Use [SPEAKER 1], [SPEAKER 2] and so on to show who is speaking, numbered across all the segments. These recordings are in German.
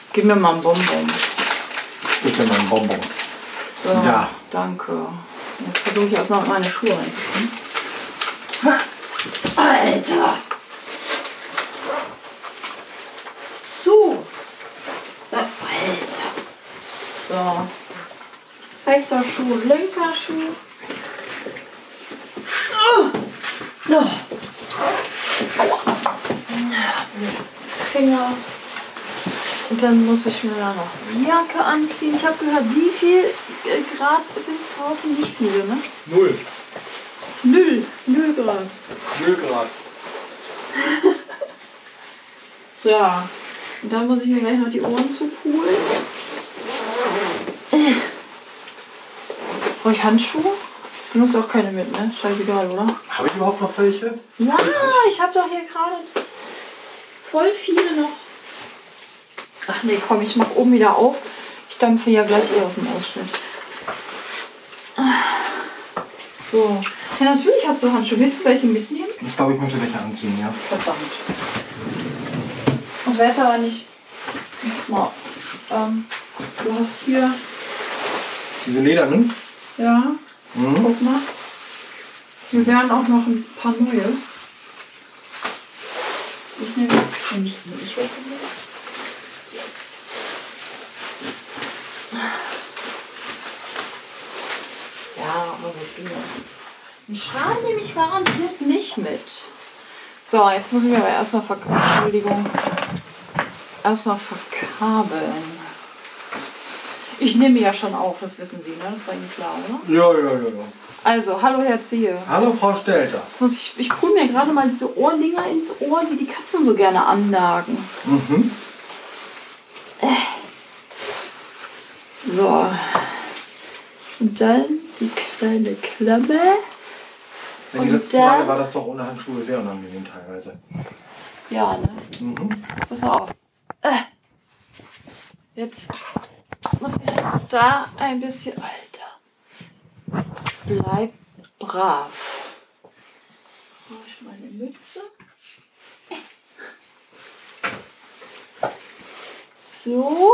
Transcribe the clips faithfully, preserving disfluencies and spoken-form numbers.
[SPEAKER 1] Gib mir mal einen Bonbon.
[SPEAKER 2] Gib mir mal einen Bonbon.
[SPEAKER 1] So,
[SPEAKER 2] ja.
[SPEAKER 1] Danke. Jetzt versuche ich erst noch meine Schuhe reinzukommen. Alter! Zu! Alter! So. Rechter Schuh, linker Schuh. Oh. Oh. Finger. Und dann muss ich mir da noch eine Jacke anziehen. Ich habe gehört, wie viel Grad sind es draußen? Nicht viele, ne?
[SPEAKER 2] Null.
[SPEAKER 1] Null. Null Grad.
[SPEAKER 2] Null Grad.
[SPEAKER 1] So, ja. Und dann muss ich mir gleich noch die Ohren zupulen. Brauche ich Handschuhe? Du nimmst auch keine mit, ne? Scheißegal, oder?
[SPEAKER 2] Habe ich überhaupt noch welche?
[SPEAKER 1] Ja, ich habe doch hier gerade voll viele noch. Ach nee, komm, ich mach oben wieder auf. Ich dampfe ja gleich eh aus dem Ausschnitt. So. Ja, natürlich hast du Handschuhe. Willst du welche mitnehmen?
[SPEAKER 2] Ich glaube, ich möchte welche anziehen, ja.
[SPEAKER 1] Verdammt. Und weiß aber nicht. Guck mal. Ähm, du hast hier.
[SPEAKER 2] Diese ledernen?
[SPEAKER 1] Ja.
[SPEAKER 2] Mhm.
[SPEAKER 1] Guck mal. Wir werden auch noch ein paar neue. Ich nehme nämlich nicht welche mit. Ja, aber so viel. Einen Schal nehme ich garantiert nicht mit. So, jetzt muss ich mir aber erstmal verkabeln. Entschuldigung. Erstmal verkabeln. Ich nehme ja schon auf, das wissen Sie, ne? Das war Ihnen klar, oder?
[SPEAKER 2] Ja, ja, ja, ja.
[SPEAKER 1] Also, hallo Herr Zehe.
[SPEAKER 2] Hallo Frau Stelter.
[SPEAKER 1] Jetzt muss ich ich hole mir gerade mal diese Ohrdinger ins Ohr, die die Katzen so gerne annagen.
[SPEAKER 2] Mhm.
[SPEAKER 1] So. Und dann die kleine Klammer.
[SPEAKER 2] Ja, die
[SPEAKER 1] Und
[SPEAKER 2] letzten
[SPEAKER 1] dann-
[SPEAKER 2] Male war das doch ohne Handschuhe sehr unangenehm teilweise.
[SPEAKER 1] Ja, ne?
[SPEAKER 2] Mhm.
[SPEAKER 1] Pass mal auf. Äh. Jetzt muss ich da ein bisschen... Alter. Bleib brav. Brauche ich meine Mütze. So.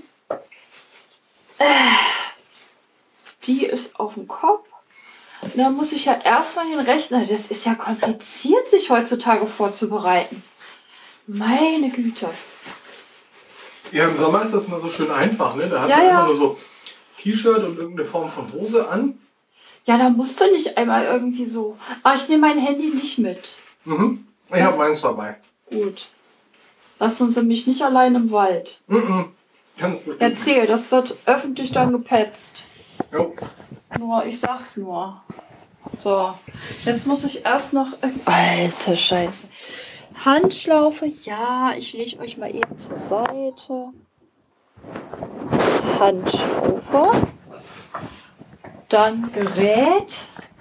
[SPEAKER 1] Äh. Die ist auf dem Kopf. Und dann muss ich ja erstmal den Rechner. Das ist ja kompliziert, sich heutzutage vorzubereiten. Meine Güte.
[SPEAKER 2] Ja, im Sommer ist das immer so schön einfach, ne? Da hat
[SPEAKER 1] Ja,
[SPEAKER 2] man
[SPEAKER 1] ja.
[SPEAKER 2] immer nur so T-Shirt und irgendeine Form von Hose an.
[SPEAKER 1] Ja, da musst du nicht einmal irgendwie so. Aber ich nehme mein Handy nicht mit.
[SPEAKER 2] Mhm. Ich habe meins dabei.
[SPEAKER 1] Gut. Lassen Sie mich nicht allein im Wald.
[SPEAKER 2] Mhm. Ganz bestimmt.
[SPEAKER 1] Erzähl, das wird öffentlich dann gepetzt.
[SPEAKER 2] Jo.
[SPEAKER 1] Nur, ich sag's nur. So, jetzt muss ich erst noch... Alter Scheiße. Handschlaufe, ja, ich lege euch mal eben zur Seite. Handschlaufe. Dann Gerät.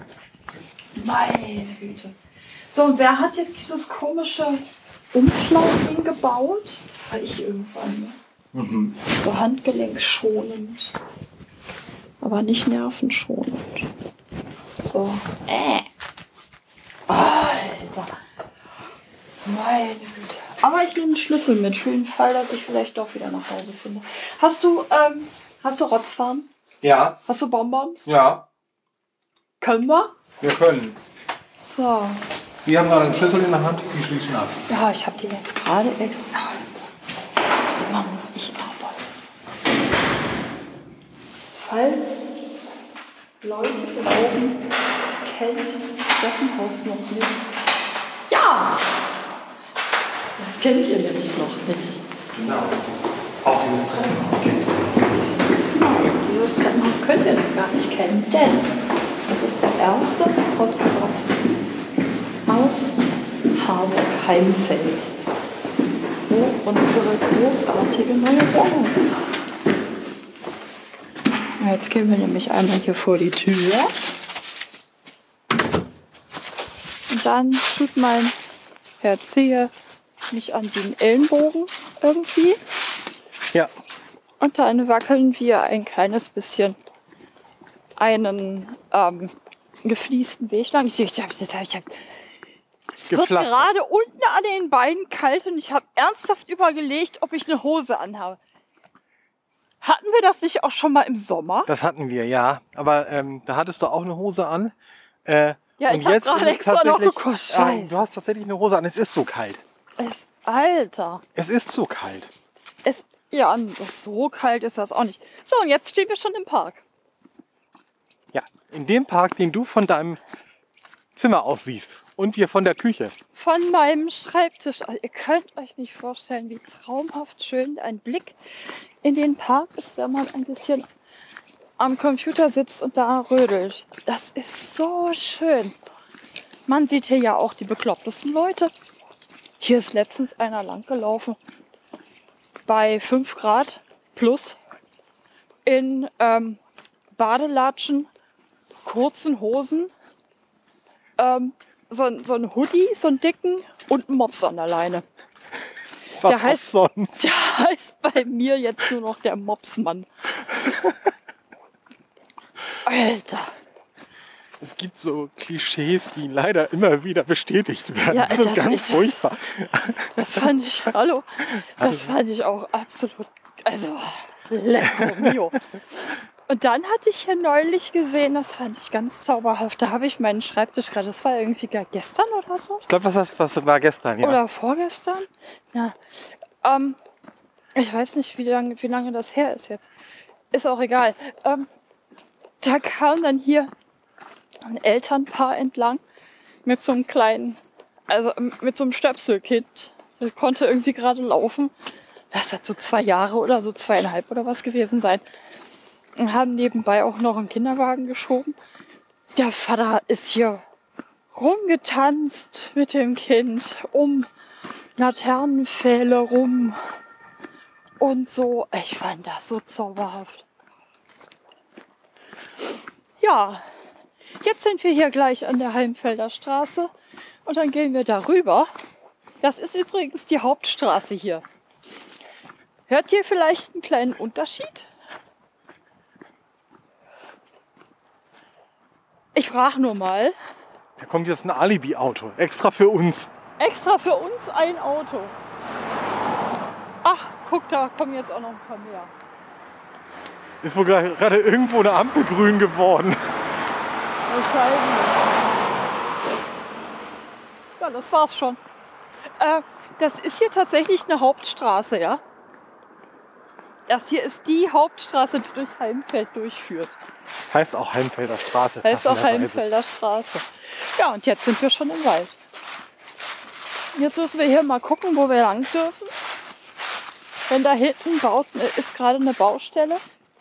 [SPEAKER 1] Meine Güte. So, und wer hat jetzt dieses komische Umschlagding gebaut? Das war ich irgendwann. Ne?
[SPEAKER 2] Mhm.
[SPEAKER 1] So handgelenkschonend. Aber nicht nervenschonend. So. Äh. Alter. Meine Güte. Aber ich nehme einen Schlüssel mit, für den Fall, dass ich vielleicht doch wieder nach Hause finde. Hast du, ähm, hast du Rotzfahren?
[SPEAKER 2] Ja.
[SPEAKER 1] Hast du Bonbons?
[SPEAKER 2] Ja.
[SPEAKER 1] Können wir?
[SPEAKER 2] Wir können.
[SPEAKER 1] So.
[SPEAKER 2] Wir haben gerade einen Schlüssel in der Hand. Sie schließen ab.
[SPEAKER 1] Ja, ich habe die jetzt gerade extra. Immer muss ich arbeiten. Falls Leute glauben, sie kennen dieses Treppenhaus noch nicht. Ja! Das kennt ihr nämlich noch nicht.
[SPEAKER 2] Genau. Auch dieses Treppenhaus kennen wir.
[SPEAKER 1] Genau, dieses Treppenhaus könnt ihr noch gar nicht kennen, denn das ist der erste Podcast aus Harburg-Heimfeld, wo unsere großartige neue Wohnung ist. Ja, jetzt gehen wir nämlich einmal hier vor die Tür. Und dann tut mein Herr Zehe mich an den Ellenbogen irgendwie.
[SPEAKER 2] Ja.
[SPEAKER 1] Und dann wackeln wir ein kleines bisschen einen ähm, gefliesten Weg lang. Ich, ich, ich, ich, ich, ich, es wird gerade unten an den Beinen kalt und ich habe ernsthaft überlegt, ob ich eine Hose anhabe. Hatten wir das nicht auch schon mal im Sommer?
[SPEAKER 2] Das hatten wir, ja. Aber ähm, da hattest du auch eine Hose an. Äh,
[SPEAKER 1] Ja,
[SPEAKER 2] und
[SPEAKER 1] ich habe
[SPEAKER 2] jetzt
[SPEAKER 1] gerade
[SPEAKER 2] ist es
[SPEAKER 1] extra noch
[SPEAKER 2] tatsächlich-
[SPEAKER 1] geguckt.
[SPEAKER 2] äh,
[SPEAKER 1] Scheiße.
[SPEAKER 2] Du hast tatsächlich eine Hose an. Es ist so kalt.
[SPEAKER 1] Es, Alter.
[SPEAKER 2] Es ist so kalt.
[SPEAKER 1] Es, ja, so kalt ist das auch nicht. So, und jetzt stehen wir schon im Park.
[SPEAKER 2] Ja, in dem Park, den du von deinem Zimmer aus siehst. Und wir von der Küche.
[SPEAKER 1] Von meinem Schreibtisch. Also, ihr könnt euch nicht vorstellen, wie traumhaft schön ein Blick in den Park ist, wenn man ein bisschen am Computer sitzt und da rödelt. Das ist so schön. Man sieht hier ja auch die beklopptesten Leute. Hier ist letztens einer langgelaufen bei fünf Grad plus in ähm, Badelatschen, kurzen Hosen, ähm, so, ein- so ein Hoodie, so einen dicken und einen Mops an der Leine.
[SPEAKER 2] Was
[SPEAKER 1] Der heißt-
[SPEAKER 2] auch sonst.
[SPEAKER 1] Der heißt bei mir jetzt nur noch der Mopsmann. Alter.
[SPEAKER 2] Es gibt so Klischees, die leider immer wieder bestätigt werden.
[SPEAKER 1] Ja,
[SPEAKER 2] das ist
[SPEAKER 1] das
[SPEAKER 2] ganz
[SPEAKER 1] ist das-
[SPEAKER 2] furchtbar.
[SPEAKER 1] Das fand ich, hallo, das fand ich auch absolut, also, lecker mio. Und dann hatte ich hier neulich gesehen, das fand ich ganz zauberhaft, da habe ich meinen Schreibtisch gerade, das war irgendwie gar gestern oder so,
[SPEAKER 2] Ich glaube, was, das- was war gestern, ja.
[SPEAKER 1] oder vorgestern, ja, ähm, ich weiß nicht, wie lange, wie lange das her ist jetzt, ist auch egal. Ähm, da kam dann hier ein Elternpaar entlang mit so einem kleinen, also mit so einem Stöpselkind. Das konnte irgendwie gerade laufen. Das hat so zwei Jahre oder so zweieinhalb oder was gewesen sein. Und haben nebenbei auch noch einen Kinderwagen geschoben. Der Vater ist hier rumgetanzt mit dem Kind um Laternenpfähle rum und so. Ich fand das so zauberhaft. Ja, jetzt sind wir hier gleich an der Heimfelder Straße und dann gehen wir darüber. Das ist übrigens die Hauptstraße hier. Hört ihr vielleicht einen kleinen Unterschied? Ich frage nur mal.
[SPEAKER 2] Da kommt jetzt ein Alibi-Auto, extra für uns.
[SPEAKER 1] Extra für uns ein Auto. Ach, guck, da kommen jetzt auch noch ein paar mehr.
[SPEAKER 2] Ist wohl gra- gerade irgendwo eine Ampel grün geworden.
[SPEAKER 1] Wahrscheinlich. Ja, das war's schon. Äh, das ist hier tatsächlich eine Hauptstraße, ja? Das hier ist die Hauptstraße, die durch Heimfeld durchführt.
[SPEAKER 2] Heißt auch Heimfelder Straße.
[SPEAKER 1] Heißt auch
[SPEAKER 2] passenderweise.
[SPEAKER 1] Heimfelder Straße. Ja, und jetzt sind wir schon im Wald. Jetzt müssen wir hier mal gucken, wo wir lang dürfen. Denn da hinten baut, ist gerade eine Baustelle.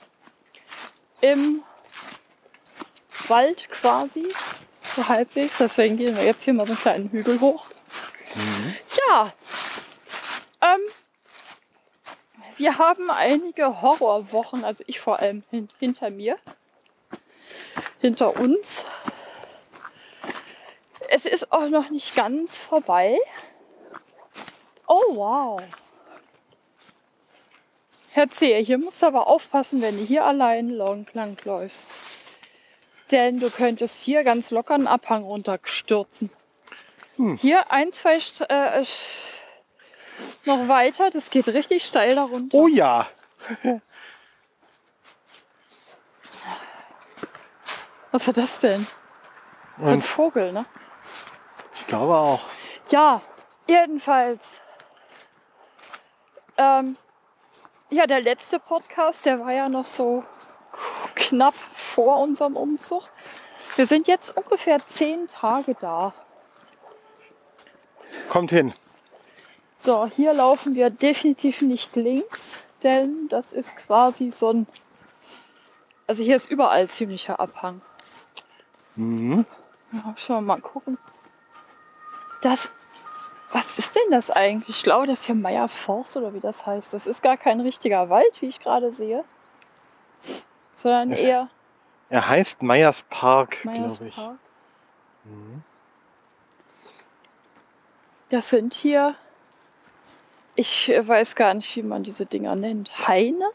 [SPEAKER 1] Im Wald quasi. So halbwegs. Deswegen gehen wir jetzt hier mal so einen kleinen Hügel hoch.
[SPEAKER 2] Mhm.
[SPEAKER 1] Ja. Ähm, wir haben einige Horrorwochen, also ich vor allem hin, hinter mir. Hinter uns. Es ist auch noch nicht ganz vorbei. Oh wow. Herr Zehe, hier musst du aber aufpassen, wenn du hier allein lang, lang läufst. Denn du könntest hier ganz locker einen Abhang runterstürzen.
[SPEAKER 2] Hm.
[SPEAKER 1] Hier ein, zwei St äh, noch weiter, das geht richtig steil da runter.
[SPEAKER 2] Oh ja.
[SPEAKER 1] Was war das denn? Das ist ein
[SPEAKER 2] Und
[SPEAKER 1] Vogel, ne?
[SPEAKER 2] ich glaube auch.
[SPEAKER 1] Ja, jedenfalls. Ähm, ja, der letzte Podcast, der war ja noch so knapp vor unserem Umzug. Wir sind jetzt ungefähr zehn Tage da.
[SPEAKER 2] Kommt hin.
[SPEAKER 1] So, hier laufen wir definitiv nicht links, denn das ist quasi so ein... Also hier ist überall ziemlicher Abhang.
[SPEAKER 2] Mhm.
[SPEAKER 1] Ja, schauen wir mal gucken. Das... Was ist denn das eigentlich? Ich glaube, das ist hier Meyers Forst oder wie das heißt. Das ist gar kein richtiger Wald, wie ich gerade sehe. Sondern
[SPEAKER 2] Das-
[SPEAKER 1] eher
[SPEAKER 2] Er heißt Meyers Park,
[SPEAKER 1] Meyers
[SPEAKER 2] glaube ich.
[SPEAKER 1] Park. Das sind hier... Ich weiß gar nicht, wie man diese Dinger nennt. Haine?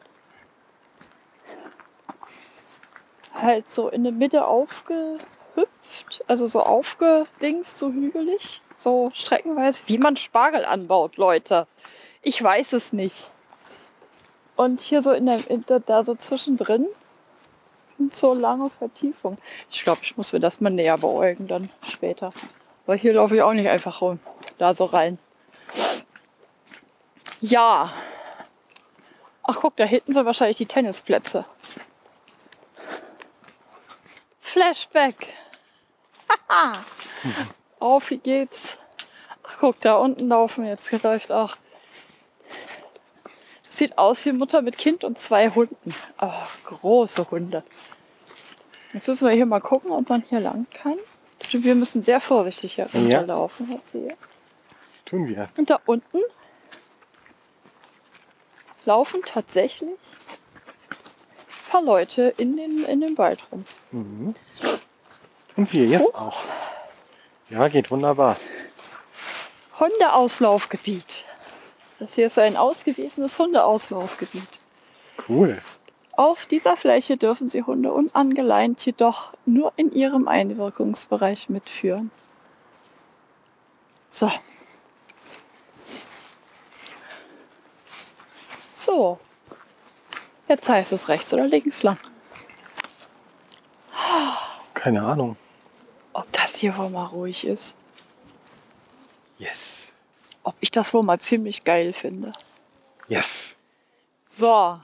[SPEAKER 1] Halt so in der Mitte aufgehüpft, also so aufgedingst, so hügelig, so streckenweise, wie man Spargel anbaut, Leute. Ich weiß es nicht. Und hier so in der, in der da so zwischendrin sind so lange Vertiefungen. Ich glaube, ich muss mir das mal näher beäugen dann später. Weil hier laufe ich auch nicht einfach rum, da so rein. Ja. Ach guck, da hinten sind wahrscheinlich die Tennisplätze. Flashback. Auf, wie geht's? Ach guck, da unten laufen jetzt, läuft auch. Das sieht aus wie Mutter mit Kind und zwei Hunden. Oh, große Hunde. Jetzt müssen wir hier mal gucken, ob man hier lang kann. Wir müssen sehr vorsichtig hier runterlaufen. Ja. Hier.
[SPEAKER 2] Tun wir.
[SPEAKER 1] Und da unten laufen tatsächlich ein paar Leute in den, in den Wald rum.
[SPEAKER 2] Mhm. Und wir jetzt oh. auch. Ja, geht wunderbar.
[SPEAKER 1] Hundeauslaufgebiet. Das hier ist ein ausgewiesenes Hundeauslaufgebiet.
[SPEAKER 2] Cool.
[SPEAKER 1] Auf dieser Fläche dürfen Sie Hunde unangeleint jedoch nur in ihrem Einwirkungsbereich mitführen. So. So. Jetzt heißt es rechts oder links lang.
[SPEAKER 2] Keine Ahnung.
[SPEAKER 1] Ob das hier wohl mal ruhig ist.
[SPEAKER 2] Yes.
[SPEAKER 1] Ob ich das wohl mal ziemlich geil finde.
[SPEAKER 2] Yes.
[SPEAKER 1] So.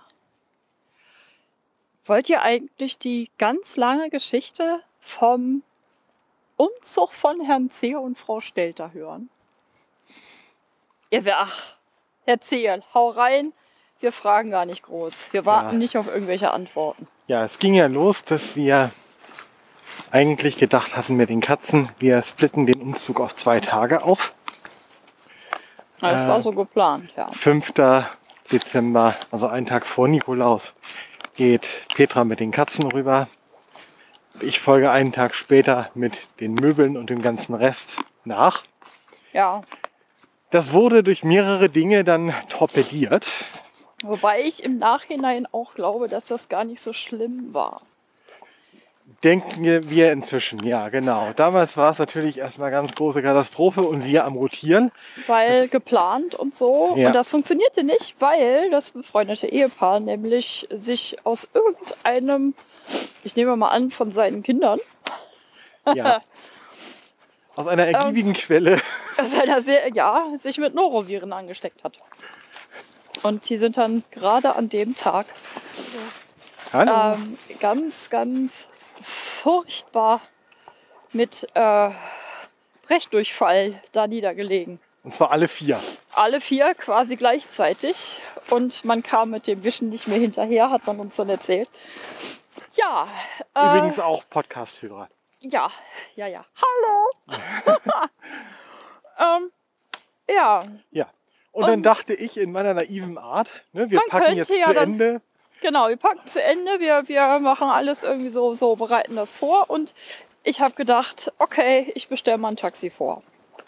[SPEAKER 1] Wollt ihr eigentlich die ganz lange Geschichte vom Umzug von Herrn C. und Frau Stelter hören? Ihr wer, ach, erzähl, hau rein. Wir fragen gar nicht groß. Wir warten ja. nicht auf irgendwelche Antworten.
[SPEAKER 2] Ja, es ging ja los, dass wir eigentlich gedacht hatten mit den Katzen, wir splitten den Umzug auf zwei Tage auf.
[SPEAKER 1] Ja, das äh, war so geplant, ja.
[SPEAKER 2] fünfter Dezember, also einen Tag vor Nikolaus, geht Petra mit den Katzen rüber. Ich folge einen Tag später mit den Möbeln und dem ganzen Rest nach.
[SPEAKER 1] Ja.
[SPEAKER 2] Das wurde durch mehrere Dinge dann torpediert.
[SPEAKER 1] Wobei ich im Nachhinein auch glaube, dass das gar nicht so schlimm war.
[SPEAKER 2] Denken wir inzwischen, ja genau. Damals war es natürlich erstmal ganz große Katastrophe und wir am Rotieren.
[SPEAKER 1] Weil das, geplant und so. Ja. Und das funktionierte nicht, weil das befreundete Ehepaar nämlich sich aus irgendeinem, ich nehme mal an, von seinen Kindern.
[SPEAKER 2] Ja. Aus einer ergiebigen ähm, Quelle.
[SPEAKER 1] Aus einer sehr, ja, sich mit Noroviren angesteckt hat. Und die sind dann gerade an dem Tag ähm, ganz, ganz furchtbar mit äh, Brechdurchfall da niedergelegen.
[SPEAKER 2] Und zwar alle vier.
[SPEAKER 1] Alle vier quasi gleichzeitig. Und man kam mit dem Wischen nicht mehr hinterher, hat man uns dann erzählt. Ja.
[SPEAKER 2] Äh, Übrigens auch Podcast-Hörer.
[SPEAKER 1] Ja, ja, ja. Hallo! ähm, ja.
[SPEAKER 2] Ja. Und, und dann dachte ich in meiner naiven Art, ne, wir packen jetzt
[SPEAKER 1] ja
[SPEAKER 2] zu
[SPEAKER 1] dann,
[SPEAKER 2] Ende.
[SPEAKER 1] Genau, wir packen zu Ende, wir, wir machen alles irgendwie so, so, bereiten das vor. Und ich habe gedacht, okay, ich bestelle mal ein Taxi vor.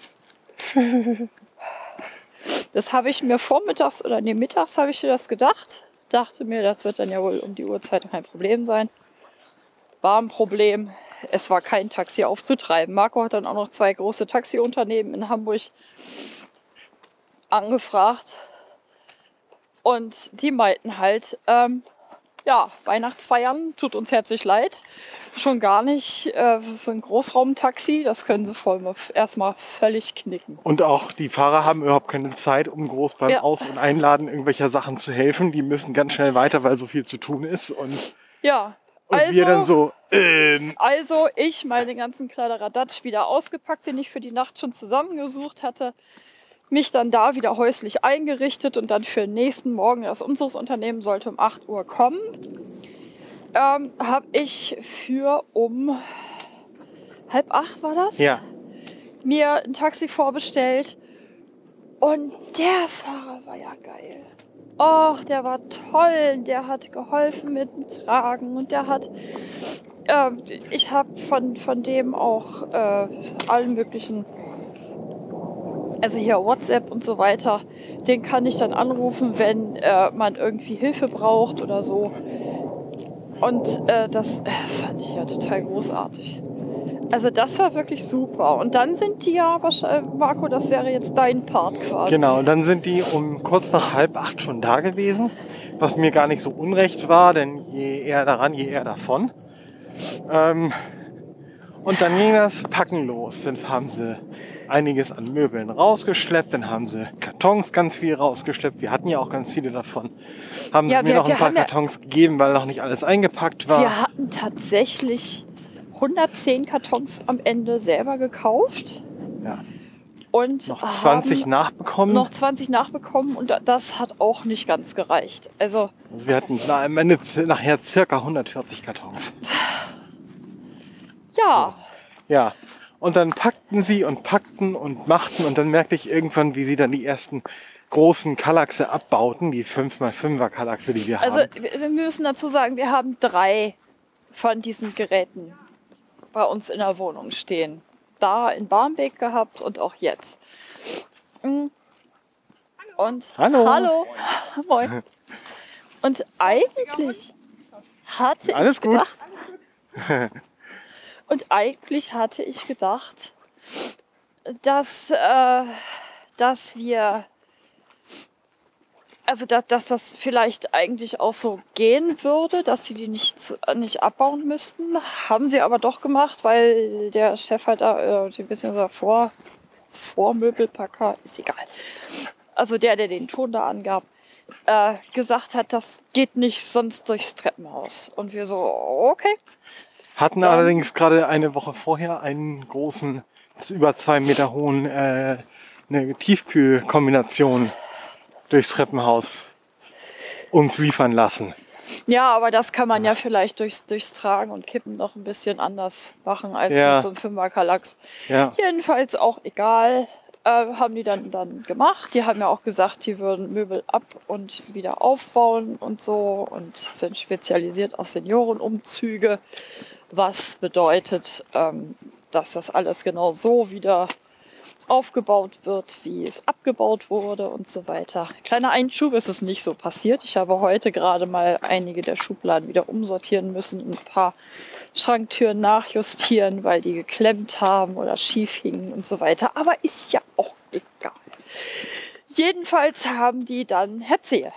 [SPEAKER 1] Das habe ich mir vormittags oder nee, mittags habe ich mir das gedacht. Dachte mir, das wird dann ja wohl um die Uhrzeit kein Problem sein. War ein Problem. Es war kein Taxi aufzutreiben. Marco hat dann auch noch zwei große Taxiunternehmen in Hamburg angefragt. Und die meinten halt, ähm, ja, Weihnachtsfeiern, tut uns herzlich leid. Schon gar nicht. Äh, das ist ein Großraumtaxi, das können sie voll erstmal völlig knicken.
[SPEAKER 2] Und auch die Fahrer haben überhaupt keine Zeit, um groß beim ja. Aus- und Einladen irgendwelcher Sachen zu helfen. Die müssen ganz schnell weiter, weil so viel zu tun ist. Und,
[SPEAKER 1] ja,
[SPEAKER 2] und
[SPEAKER 1] also,
[SPEAKER 2] wir dann so, ähm.
[SPEAKER 1] Also ich meine ganzen Kladderadatsch wieder ausgepackt, den ich für die Nacht schon zusammengesucht hatte. Mich dann da wieder häuslich eingerichtet und dann für den nächsten Morgen, das Umzugsunternehmen sollte um acht Uhr kommen, ähm, habe ich für um halb acht war das?
[SPEAKER 2] Ja.
[SPEAKER 1] Mir ein Taxi vorbestellt und der Fahrer war ja geil. Och, der war toll, der hat geholfen mit dem Tragen und der hat, äh, ich habe von, von dem auch äh, allen möglichen, also hier WhatsApp und so weiter, den kann ich dann anrufen, wenn äh, man irgendwie Hilfe braucht oder so. Und äh, das äh, fand ich ja total großartig. Also das war wirklich super. Und dann sind die ja, wahrscheinlich- Marco, das wäre jetzt dein Part quasi.
[SPEAKER 2] Genau, und dann sind die um kurz nach halb acht schon da gewesen, was mir gar nicht so unrecht war, denn je eher daran, je eher davon. Ähm, und dann ging das Packen los. Dann haben sie einiges an Möbeln rausgeschleppt, dann haben sie Kartons ganz viel rausgeschleppt. Wir hatten ja auch ganz viele davon. Haben
[SPEAKER 1] Ja,
[SPEAKER 2] sie mir
[SPEAKER 1] wir-
[SPEAKER 2] noch
[SPEAKER 1] wir
[SPEAKER 2] ein paar
[SPEAKER 1] haben ja-
[SPEAKER 2] Kartons gegeben, weil noch nicht alles eingepackt war.
[SPEAKER 1] Wir hatten tatsächlich hundertzehn Kartons am Ende selber gekauft.
[SPEAKER 2] Ja.
[SPEAKER 1] Und
[SPEAKER 2] Noch zwanzig
[SPEAKER 1] haben
[SPEAKER 2] nachbekommen.
[SPEAKER 1] noch zwanzig nachbekommen und das hat auch nicht ganz gereicht. Also
[SPEAKER 2] Also wir hatten na, am Ende z- nachher circa hundertvierzig Kartons.
[SPEAKER 1] ja,
[SPEAKER 2] Ja, und dann packten sie und packten und machten und dann merkte ich irgendwann, wie sie dann die ersten großen Kallaxe abbauten, die fünf mal fünfer Kallaxe, die wir
[SPEAKER 1] also
[SPEAKER 2] haben.
[SPEAKER 1] wir wir müssen dazu sagen, wir haben drei von diesen Geräten bei uns in der Wohnung stehen. Da in Barmbek gehabt und auch jetzt. Mm. Und
[SPEAKER 2] Hallo.
[SPEAKER 1] Hallo. Moin. Und eigentlich hatte
[SPEAKER 2] Alles
[SPEAKER 1] ich
[SPEAKER 2] gut?
[SPEAKER 1] gedacht, und eigentlich hatte ich gedacht, dass, äh, dass wir, also dass, dass das vielleicht eigentlich auch so gehen würde, dass sie die nicht, nicht abbauen müssten. Haben sie aber doch gemacht, weil der Chef halt da, äh, ein bisschen so vor, Vormöbelpacker, ist egal. Also der, der den Ton da angab, äh, gesagt hat, das geht nicht sonst durchs Treppenhaus. Und wir so, okay.
[SPEAKER 2] Hatten
[SPEAKER 1] Dann-
[SPEAKER 2] allerdings gerade eine Woche vorher einen großen, über zwei Meter hohen, äh, eine Tiefkühlkombination durchs Treppenhaus uns liefern lassen.
[SPEAKER 1] Ja, aber das kann man ja vielleicht durchs, durchs Tragen und Kippen noch ein bisschen anders machen als
[SPEAKER 2] Ja.
[SPEAKER 1] mit so einem Fünfer-Kallax.
[SPEAKER 2] Ja,
[SPEAKER 1] Jedenfalls auch egal. Äh, haben die dann, dann gemacht. Die haben ja auch gesagt, die würden Möbel ab und wieder aufbauen und so und sind spezialisiert auf Seniorenumzüge, was bedeutet, ähm, dass das alles genau so wieder aufgebaut wird, wie es abgebaut wurde und so weiter. Kleiner Einschub, ist es nicht so passiert. Ich habe heute gerade mal einige der Schubladen wieder umsortieren müssen und ein paar Schranktüren nachjustieren, weil die geklemmt haben oder schief hingen und so weiter. Aber ist ja auch egal. Jedenfalls haben die dann erzählt.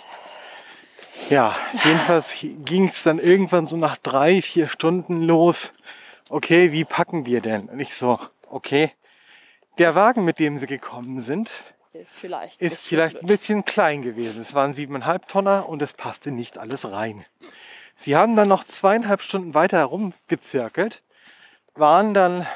[SPEAKER 2] ja, jedenfalls ging es dann irgendwann so nach drei, vier Stunden los. Okay, wie packen wir denn? Und ich so, okay, der Wagen, mit dem sie gekommen sind,
[SPEAKER 1] Ist vielleicht,
[SPEAKER 2] ist
[SPEAKER 1] bisschen
[SPEAKER 2] vielleicht ein
[SPEAKER 1] blöd.
[SPEAKER 2] bisschen klein gewesen. Es waren siebeneinhalb Tonner und es passte nicht alles rein. Sie haben dann noch zweieinhalb Stunden weiter herumgezirkelt, waren dann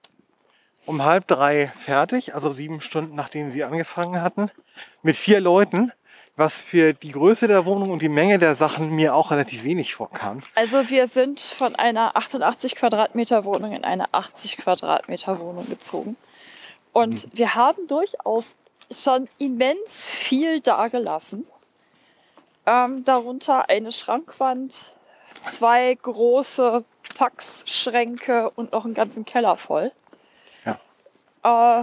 [SPEAKER 2] um halb drei fertig, also sieben Stunden nachdem sie angefangen hatten, mit vier Leuten, was für die Größe der Wohnung und die Menge der Sachen mir auch relativ wenig vorkam.
[SPEAKER 1] Also wir sind von einer achtundachtzig Quadratmeter Wohnung in eine achtzig Quadratmeter Wohnung gezogen. Und
[SPEAKER 2] Mhm.
[SPEAKER 1] wir haben durchaus schon immens viel dagelassen. Ähm, darunter eine Schrankwand, zwei große Packschränke und noch einen ganzen Keller voll.
[SPEAKER 2] Ja.
[SPEAKER 1] Äh,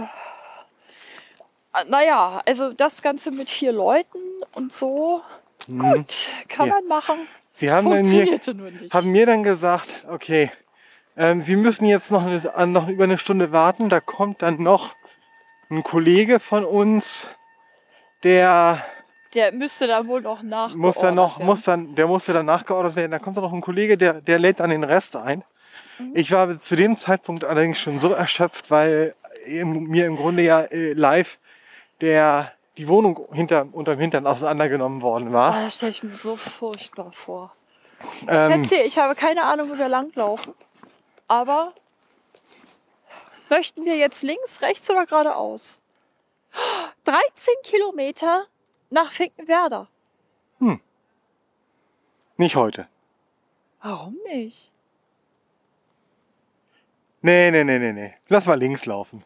[SPEAKER 1] naja, also das Ganze mit vier Leuten und so, gut, kann
[SPEAKER 2] Ja.
[SPEAKER 1] man machen.
[SPEAKER 2] Sie haben, dann mir,
[SPEAKER 1] Funktionierte nur nicht.
[SPEAKER 2] haben mir dann gesagt, okay, ähm, Sie müssen jetzt noch, eine, noch über eine Stunde warten. Da kommt dann noch ein Kollege von uns, der
[SPEAKER 1] Der müsste dann wohl noch nachgeordert
[SPEAKER 2] muss dann noch,
[SPEAKER 1] werden.
[SPEAKER 2] muss dann, der musste dann nachgeordert werden. Da kommt dann noch ein Kollege, der, der lädt dann den Rest ein.
[SPEAKER 1] Mhm.
[SPEAKER 2] Ich war zu dem Zeitpunkt allerdings schon so erschöpft, weil im, mir im Grunde ja äh, live der die Wohnung hinter, unterm Hintern auseinandergenommen worden
[SPEAKER 1] Oh,
[SPEAKER 2] war.
[SPEAKER 1] das stelle ich mir so furchtbar vor.
[SPEAKER 2] Ähm,
[SPEAKER 1] Erzähl, ich habe keine Ahnung, wo wir langlaufen. Aber möchten wir jetzt links, rechts oder geradeaus? dreizehn Kilometer nach Finkenwerder.
[SPEAKER 2] nicht heute.
[SPEAKER 1] Warum nicht?
[SPEAKER 2] Nee, nee, nee, nee, nee. Lass mal links laufen.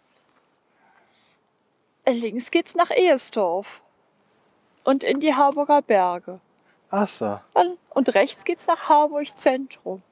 [SPEAKER 1] Äh, Links geht's nach Ehesdorf. Und in die Harburger Berge.
[SPEAKER 2] Ach so.
[SPEAKER 1] Dann, und rechts geht's nach Harburg Zentrum.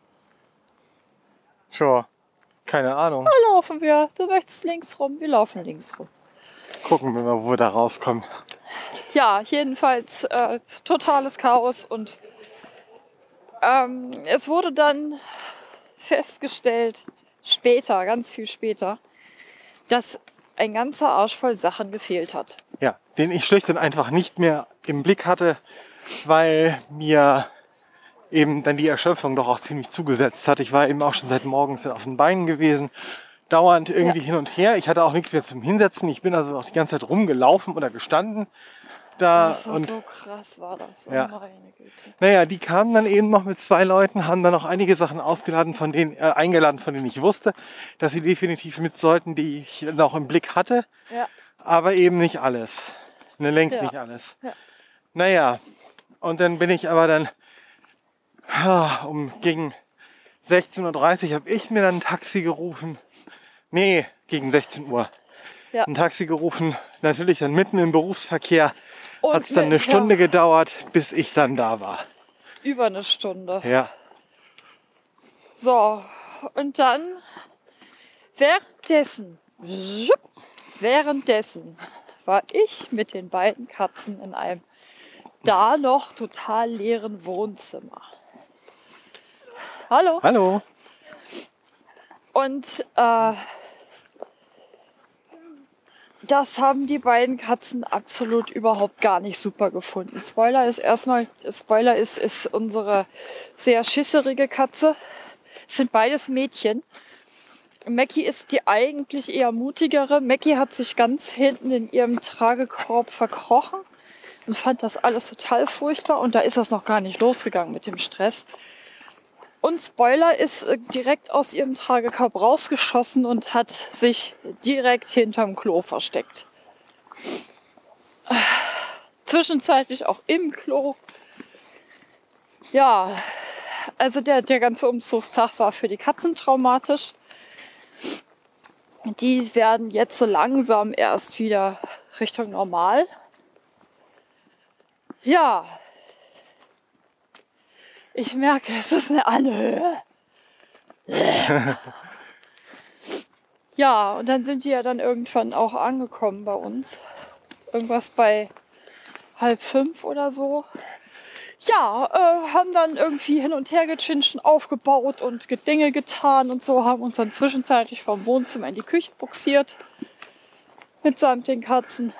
[SPEAKER 2] Sure. Keine Ahnung.
[SPEAKER 1] Da laufen wir. Du möchtest links rum, wir laufen links rum.
[SPEAKER 2] Gucken wir mal, wo wir da rauskommen.
[SPEAKER 1] Ja, jedenfalls äh, totales Chaos und ähm, es wurde dann festgestellt, später, ganz viel später, dass ein ganzer Arsch voll Sachen gefehlt hat.
[SPEAKER 2] Ja, den ich schlicht und einfach nicht mehr im Blick hatte, weil mir eben dann die Erschöpfung doch auch ziemlich zugesetzt hat. Ich war eben auch schon seit morgens auf den Beinen gewesen, dauernd irgendwie ja. hin und her. Ich hatte auch nichts mehr zum Hinsetzen. Ich bin also auch die ganze Zeit rumgelaufen oder gestanden. Da
[SPEAKER 1] das war
[SPEAKER 2] und,
[SPEAKER 1] so krass, war das. Oh
[SPEAKER 2] ja.
[SPEAKER 1] meine Güte.
[SPEAKER 2] Naja, die kamen dann eben noch mit zwei Leuten, haben dann noch einige Sachen ausgeladen, von denen, äh, eingeladen, von denen ich wusste, dass sie definitiv mit sollten, die ich noch im Blick hatte.
[SPEAKER 1] Ja.
[SPEAKER 2] Aber eben nicht alles. Ne, längst
[SPEAKER 1] Ja.
[SPEAKER 2] nicht alles.
[SPEAKER 1] Ja.
[SPEAKER 2] Naja, und dann bin ich aber dann ja, um gegen sechzehn Uhr dreißig habe ich mir dann ein Taxi gerufen. Nee, gegen sechzehn Uhr.
[SPEAKER 1] Ja.
[SPEAKER 2] Ein Taxi gerufen, natürlich dann mitten im Berufsverkehr.
[SPEAKER 1] Und
[SPEAKER 2] Hat es dann eine
[SPEAKER 1] mit-
[SPEAKER 2] Stunde
[SPEAKER 1] ja.
[SPEAKER 2] gedauert, bis ich dann da war.
[SPEAKER 1] Über eine Stunde.
[SPEAKER 2] Ja,
[SPEAKER 1] So, und dann währenddessen, schupp, währenddessen war ich mit den beiden Katzen in einem da noch total leeren Wohnzimmer. Hallo.
[SPEAKER 2] hallo.
[SPEAKER 1] Und äh, das haben die beiden Katzen absolut überhaupt gar nicht super gefunden. Spoiler ist erstmal, Spoiler ist, ist unsere sehr schisserige Katze. Es sind beides Mädchen. Mackie ist die eigentlich eher mutigere. Mackie hat sich ganz hinten in ihrem Tragekorb verkrochen und fand das alles total furchtbar. Und da ist das noch gar nicht losgegangen mit dem Stress. Und Spoiler ist äh, direkt aus ihrem Tragekorb rausgeschossen und hat sich direkt hinterm Klo versteckt. Äh, Zwischenzeitlich auch im Klo. Ja, also der, der ganze Umzugstag war für die Katzen traumatisch. Die werden jetzt so langsam erst wieder Richtung normal. Ja. Ich merke, es ist eine Anhöhe. Ja, und dann sind die ja dann irgendwann auch angekommen bei uns. Irgendwas bei halb fünf oder so. Ja, äh, haben dann irgendwie hin und her gechinschen, aufgebaut und Dinge getan und so, haben uns dann zwischenzeitlich vom Wohnzimmer in die Küche buxiert. Mitsamt den Katzen.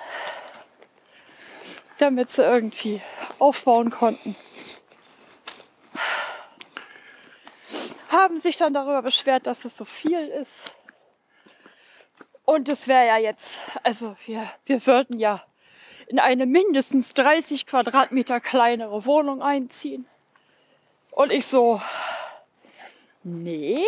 [SPEAKER 1] Damit sie irgendwie aufbauen konnten. Haben sich dann darüber beschwert, dass es so viel ist. Und es wäre ja jetzt, also wir, wir würden ja in eine mindestens dreißig Quadratmeter kleinere Wohnung einziehen. Und ich so, nee,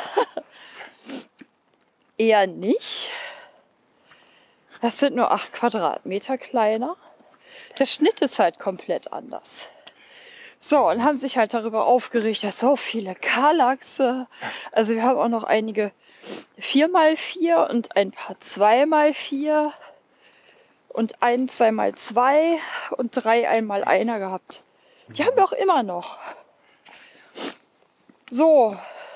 [SPEAKER 1] eher nicht. Das sind nur acht Quadratmeter kleiner. Der Schnitt ist halt komplett anders. So, und haben sich halt darüber aufgeregt, dass so viele Kallaxe. Also wir haben auch noch einige vier mal vier und ein paar zwei mal vier und ein zwei mal zwei und drei ein mal einer gehabt. Die haben wir auch immer noch. So.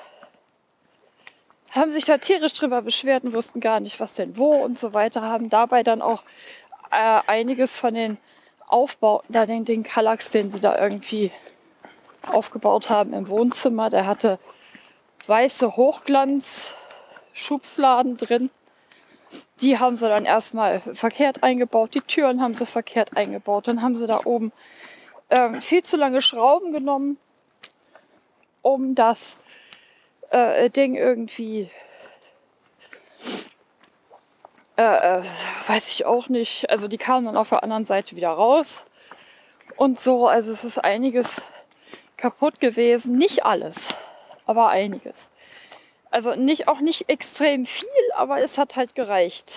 [SPEAKER 1] Haben sich da tierisch drüber beschwert und wussten gar nicht, was denn wo und so weiter. Haben dabei dann auch äh, einiges von den Aufbauten, da den, den Kallax, den sie da irgendwie aufgebaut haben im Wohnzimmer, der hatte weiße Hochglanz-Schubsladen drin. Die haben sie dann erstmal verkehrt eingebaut. Die Türen haben sie verkehrt eingebaut. Dann haben sie da oben ähm, viel zu lange Schrauben genommen, um das äh, Ding irgendwie, äh, äh, weiß ich auch nicht. Also die kamen dann auf der anderen Seite wieder raus. Und so, also es ist einiges kaputt gewesen. Nicht alles, aber einiges. Also nicht, auch nicht extrem viel, aber es hat halt gereicht.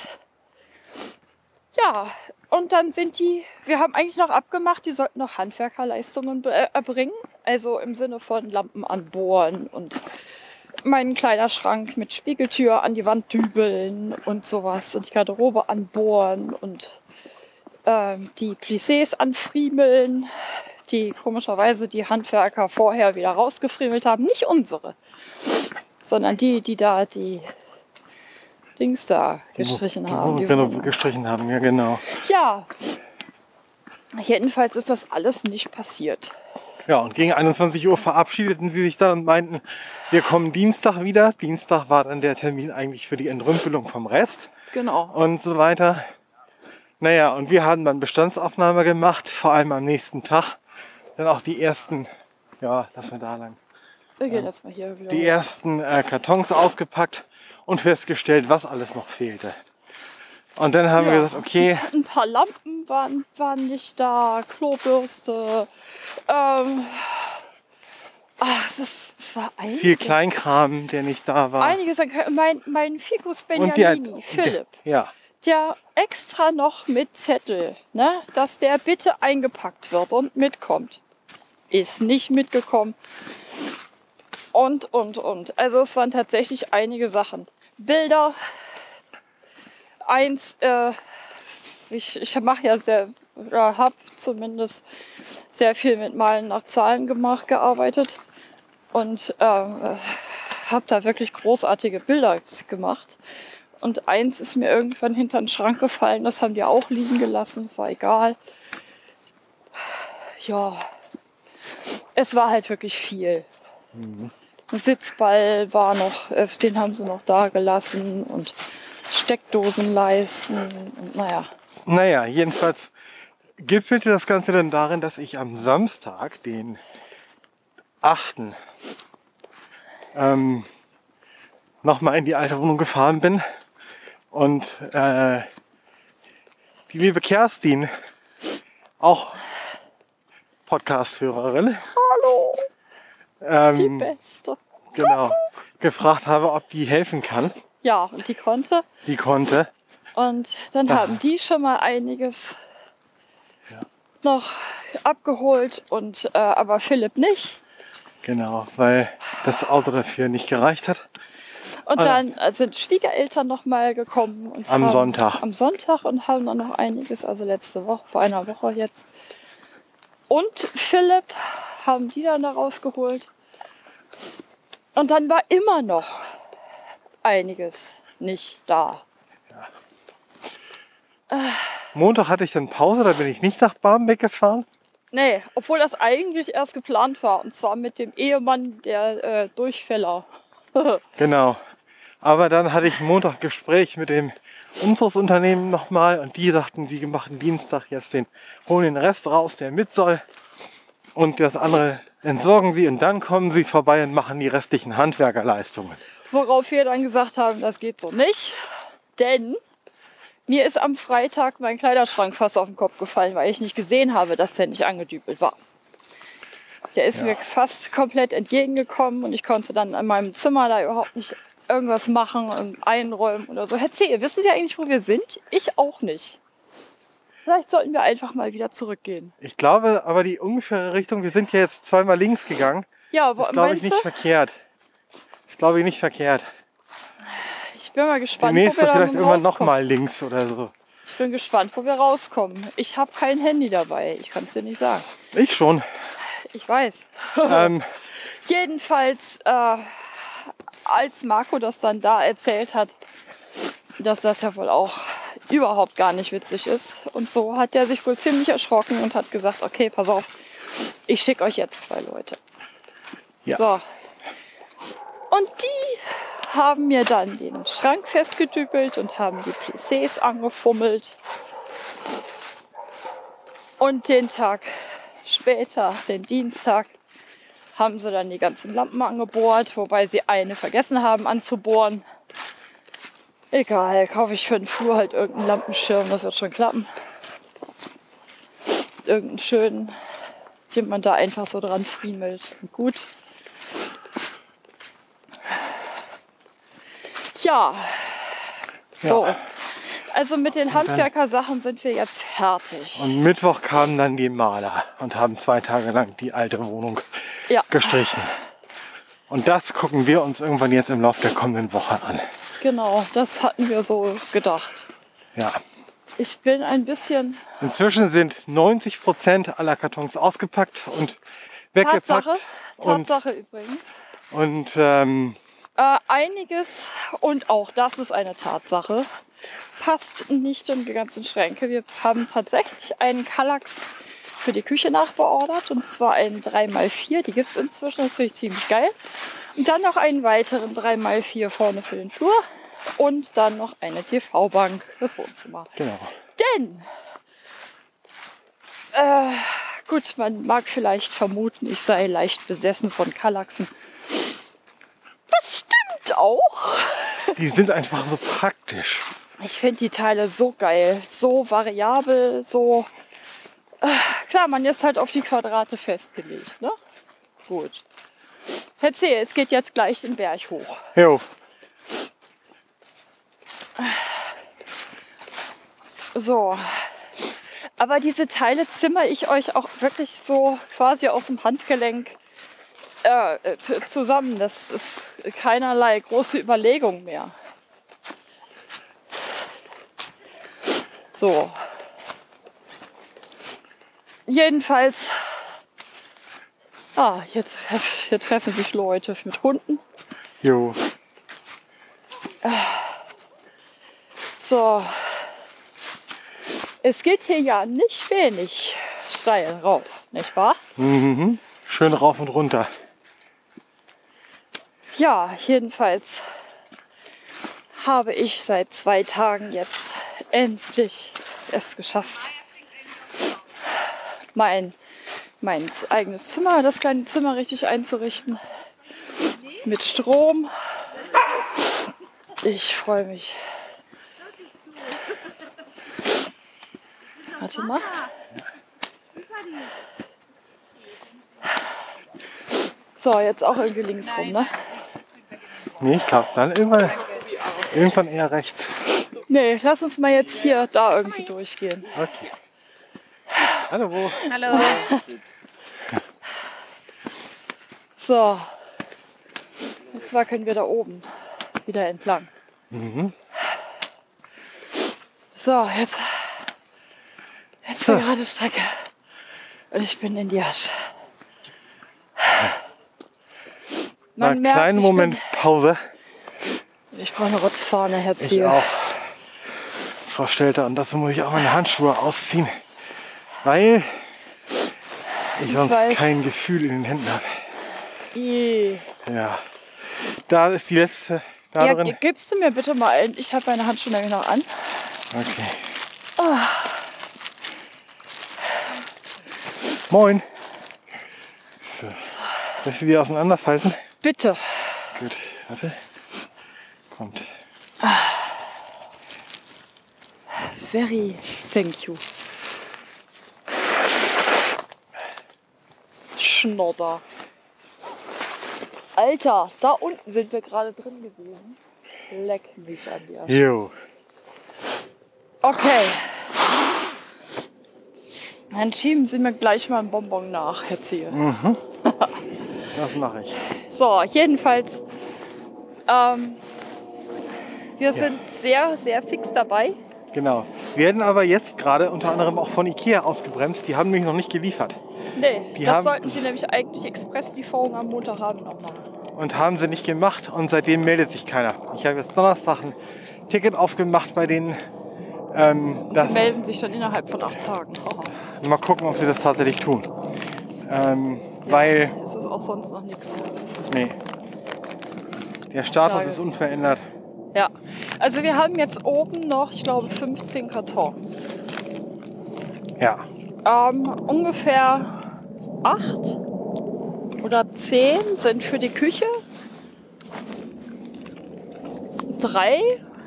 [SPEAKER 1] Ja, und dann sind die, wir haben eigentlich noch abgemacht, die sollten noch Handwerkerleistungen be- erbringen. Also im Sinne von Lampen anbohren und meinen Kleiderschrank mit Spiegeltür an die Wand dübeln und sowas. Und die Garderobe anbohren und ähm, die Plissés anfriemeln, die komischerweise die Handwerker vorher wieder rausgefriemelt haben. Nicht unsere, sondern die, die da die Dings da gestrichen
[SPEAKER 2] die,
[SPEAKER 1] haben.
[SPEAKER 2] Die,
[SPEAKER 1] Die
[SPEAKER 2] genau,
[SPEAKER 1] Wohnung.
[SPEAKER 2] gestrichen haben, ja genau.
[SPEAKER 1] Ja, jedenfalls ist das alles nicht passiert.
[SPEAKER 2] Ja, und gegen einundzwanzig Uhr verabschiedeten sie sich dann und meinten, wir kommen Dienstag wieder. Dienstag war dann der Termin eigentlich für die Entrümpelung vom Rest
[SPEAKER 1] Genau.
[SPEAKER 2] und so weiter. Naja, und wir haben dann Bestandsaufnahme gemacht, vor allem am nächsten Tag. Dann auch die ersten, ja, lass mal da lang,
[SPEAKER 1] Wir gehen jetzt mal hier wieder.
[SPEAKER 2] die ersten äh, Kartons ausgepackt und festgestellt, was alles noch fehlte. Und dann haben
[SPEAKER 1] Ja.
[SPEAKER 2] wir gesagt, okay,
[SPEAKER 1] Ein paar Lampen waren, waren nicht da, Klobürste. Ähm, ach, das, das war einiges.
[SPEAKER 2] viel Kleinkram, der nicht da war.
[SPEAKER 1] Einiges. Mein, mein Ficus
[SPEAKER 2] Und die hat-
[SPEAKER 1] Benjamini, Philipp,
[SPEAKER 2] Ja,
[SPEAKER 1] der extra noch mit Zettel, ne, dass der bitte eingepackt wird und mitkommt. Ist nicht mitgekommen. Und, und, und. Also es waren tatsächlich einige Sachen. Bilder. Eins, äh, ich, ich mache ja sehr, oder habe zumindest sehr viel mit Malen nach Zahlen gemacht, gearbeitet. Und ähm, habe da wirklich großartige Bilder gemacht. Und eins ist mir irgendwann hinter den Schrank gefallen, das haben die auch liegen gelassen, das war egal. Ja, es war halt wirklich viel.
[SPEAKER 2] Mhm.
[SPEAKER 1] Ein Sitzball war noch, äh, den haben sie noch da gelassen und Steckdosenleisten und naja.
[SPEAKER 2] naja, jedenfalls gipfelte das Ganze dann darin, dass ich am Samstag, den achten Ähm, nochmal in die alte Wohnung gefahren bin und äh, die liebe Kerstin, auch Podcast-Hörerin,
[SPEAKER 1] Hallo, die
[SPEAKER 2] ähm,
[SPEAKER 1] Beste.
[SPEAKER 2] genau, gefragt habe, ob die helfen kann.
[SPEAKER 1] Ja, und die konnte.
[SPEAKER 2] Sie konnte.
[SPEAKER 1] Und dann haben die schon mal einiges noch abgeholt und äh, aber Philipp nicht.
[SPEAKER 2] Genau, weil das Auto dafür nicht gereicht hat.
[SPEAKER 1] Und dann sind Schwiegereltern noch mal gekommen und
[SPEAKER 2] Am
[SPEAKER 1] haben,
[SPEAKER 2] Sonntag.
[SPEAKER 1] am Sonntag und haben dann noch einiges, also letzte Woche, vor einer Woche jetzt. Und Philipp haben die dann da rausgeholt. Und dann war immer noch einiges nicht da.
[SPEAKER 2] Montag hatte ich dann Pause, da bin ich nicht nach Barmbek gefahren.
[SPEAKER 1] Nee, obwohl das eigentlich erst geplant war. Und zwar mit dem Ehemann der äh, Durchfäller.
[SPEAKER 2] Genau. Aber dann hatte ich Montag Gespräch mit dem Umzugsunternehmen nochmal und die sagten, sie machen Dienstag jetzt den, holen den Rest raus, der mit soll. Und das andere entsorgen sie und dann kommen sie vorbei und machen die restlichen Handwerkerleistungen.
[SPEAKER 1] Worauf wir dann gesagt haben, das geht so nicht. Denn mir ist am Freitag mein Kleiderschrank fast auf den Kopf gefallen, weil ich nicht gesehen habe, dass der nicht angedübelt war. Der ist
[SPEAKER 2] Ja.
[SPEAKER 1] mir fast komplett entgegengekommen und ich konnte dann in meinem Zimmer da überhaupt nicht irgendwas machen und einräumen oder so. Herr C., wissen Sie eigentlich, wo wir sind? Ich auch nicht. Vielleicht sollten wir einfach mal wieder zurückgehen.
[SPEAKER 2] Ich glaube aber die ungefähre Richtung, wir sind ja jetzt zweimal links gegangen,
[SPEAKER 1] Ja, wo,
[SPEAKER 2] ist glaube ich
[SPEAKER 1] meinst
[SPEAKER 2] nicht
[SPEAKER 1] du?
[SPEAKER 2] verkehrt. Ist glaube ich nicht verkehrt.
[SPEAKER 1] Ich bin mal gespannt,
[SPEAKER 2] Demnächst
[SPEAKER 1] wo wir
[SPEAKER 2] vielleicht
[SPEAKER 1] dann
[SPEAKER 2] irgendwann
[SPEAKER 1] rauskommen.
[SPEAKER 2] nochmal links oder so.
[SPEAKER 1] Ich bin gespannt, wo wir rauskommen. Ich habe kein Handy dabei. Ich kann es dir nicht sagen.
[SPEAKER 2] Ich schon.
[SPEAKER 1] Ich weiß.
[SPEAKER 2] ähm,
[SPEAKER 1] Jedenfalls, äh, als Marco das dann da erzählt hat, dass das ja wohl auch überhaupt gar nicht witzig ist. Und so hat er sich wohl ziemlich erschrocken und hat gesagt, okay, pass auf, ich schicke euch jetzt zwei Leute.
[SPEAKER 2] Ja.
[SPEAKER 1] So. Und die haben mir dann den Schrank festgedübelt und haben die Plissés angefummelt. Und den Tag später, den Dienstag, haben sie dann die ganzen Lampen angebohrt, wobei sie eine vergessen haben anzubohren. Egal, kaufe ich für den Flur halt irgendeinen Lampenschirm, das wird schon klappen. Irgendeinen schönen, den man da einfach so dran friemelt. Und gut. Ja, so.
[SPEAKER 2] Ja.
[SPEAKER 1] Also mit den Handwerkersachen sind wir jetzt fertig.
[SPEAKER 2] Und Mittwoch kamen dann die Maler und haben zwei Tage lang die alte Wohnung
[SPEAKER 1] Ja,
[SPEAKER 2] gestrichen. Und das gucken wir uns irgendwann jetzt im Laufe der kommenden Woche an.
[SPEAKER 1] genau, das hatten wir so gedacht.
[SPEAKER 2] Ja.
[SPEAKER 1] Ich bin ein bisschen...
[SPEAKER 2] Inzwischen sind neunzig Prozent aller Kartons ausgepackt und weggepackt.
[SPEAKER 1] Tatsache,
[SPEAKER 2] Und,
[SPEAKER 1] Tatsache übrigens.
[SPEAKER 2] und ähm,
[SPEAKER 1] Äh, einiges, und auch das ist eine Tatsache, passt nicht in die ganzen Schränke. Wir haben tatsächlich einen Kallax für die Küche nachbeordert. Und zwar einen drei mal vier. Die gibt es inzwischen. Das finde ich ziemlich geil. Und dann noch einen weiteren drei mal vier vorne für den Flur. Und dann noch eine T V-Bank fürs Wohnzimmer.
[SPEAKER 2] Genau.
[SPEAKER 1] Denn, äh, gut, man mag vielleicht vermuten, ich sei leicht besessen von Kallaxen. Das stimmt auch.
[SPEAKER 2] Die sind einfach so praktisch.
[SPEAKER 1] Ich finde die Teile so geil, so variabel, so... Äh, klar, man ist halt auf die Quadrate festgelegt, ne? Gut. Erzähl, es geht jetzt gleich den Berg hoch.
[SPEAKER 2] Jo.
[SPEAKER 1] So. Aber diese Teile zimmer ich euch auch wirklich so quasi aus dem Handgelenk äh, zusammen. Das ist keinerlei große Überlegung mehr. So. Jedenfalls, ah, hier, treff, hier treffen sich Leute mit Hunden.
[SPEAKER 2] Jo.
[SPEAKER 1] So. Es geht hier ja nicht wenig steil rauf, nicht wahr?
[SPEAKER 2] Mhm. Schön rauf und runter.
[SPEAKER 1] Ja, jedenfalls habe ich seit zwei Tagen jetzt endlich es geschafft, mein, mein eigenes Zimmer, das kleine Zimmer richtig einzurichten. Mit Strom. Ich freue mich. Warte mal. So, jetzt auch irgendwie links rum, ne?
[SPEAKER 2] Nee, ich glaube dann irgendwann, irgendwann eher rechts.
[SPEAKER 1] Nee, lass uns mal jetzt hier da irgendwie durchgehen.
[SPEAKER 2] Okay. Hallo.
[SPEAKER 3] Hallo.
[SPEAKER 1] So. Und zwar können wir da oben wieder entlang.
[SPEAKER 2] Mhm.
[SPEAKER 1] So, jetzt, jetzt
[SPEAKER 2] So.
[SPEAKER 1] eine gerade Strecke. Und ich bin in die Asche.
[SPEAKER 2] Mal einen kleinen
[SPEAKER 1] ich
[SPEAKER 2] Moment Pause.
[SPEAKER 1] Bin, ich brauche eine Rotzfahne, Herr
[SPEAKER 2] Ich
[SPEAKER 1] Ziel.
[SPEAKER 2] auch. Frau Stelter, und dazu muss ich auch meine Handschuhe ausziehen, weil ich sonst
[SPEAKER 1] weiß.
[SPEAKER 2] kein Gefühl in den Händen habe.
[SPEAKER 1] Ih.
[SPEAKER 2] Ja. Da ist die letzte. Da
[SPEAKER 1] Ja,
[SPEAKER 2] drin.
[SPEAKER 1] gibst du mir bitte mal ein? Ich habe meine Handschuhe nämlich noch an.
[SPEAKER 2] Okay. Moin. So. Soll ich sie die auseinanderfalten?
[SPEAKER 1] Bitte.
[SPEAKER 2] Gut, warte. Kommt.
[SPEAKER 1] Very thank you. Schnodder. Alter, da unten sind wir gerade drin gewesen. Leck mich an dir.
[SPEAKER 2] Jo.
[SPEAKER 1] Okay. Dann schieben Sie mir gleich mal einen Bonbon nach, Herr Ziel.
[SPEAKER 2] Das mache ich.
[SPEAKER 1] So, jedenfalls, ähm, wir sind sehr, sehr fix dabei.
[SPEAKER 2] Genau. Wir werden aber jetzt gerade unter anderem auch von Ikea ausgebremst. Die haben nämlich noch nicht geliefert.
[SPEAKER 1] Nee,
[SPEAKER 2] Die
[SPEAKER 1] das
[SPEAKER 2] haben-
[SPEAKER 1] sollten Sie nämlich eigentlich Expresslieferung am Montag haben noch machen.
[SPEAKER 2] Und haben sie nicht gemacht und seitdem meldet sich keiner. Ich habe jetzt Donnerstag ein Ticket aufgemacht bei denen. Ähm,
[SPEAKER 1] Die
[SPEAKER 2] das,
[SPEAKER 1] melden sich dann innerhalb von acht Tagen. Oh.
[SPEAKER 2] mal gucken, ob sie das tatsächlich tun. Ähm, weil,
[SPEAKER 1] Es ist auch sonst noch nichts.
[SPEAKER 2] nee. Der Status
[SPEAKER 1] Frage.
[SPEAKER 2] ist unverändert.
[SPEAKER 1] Ja, also wir haben jetzt oben noch, ich glaube, fünfzehn Kartons.
[SPEAKER 2] Ja.
[SPEAKER 1] Ähm, ungefähr acht oder zehn sind für die Küche. Drei,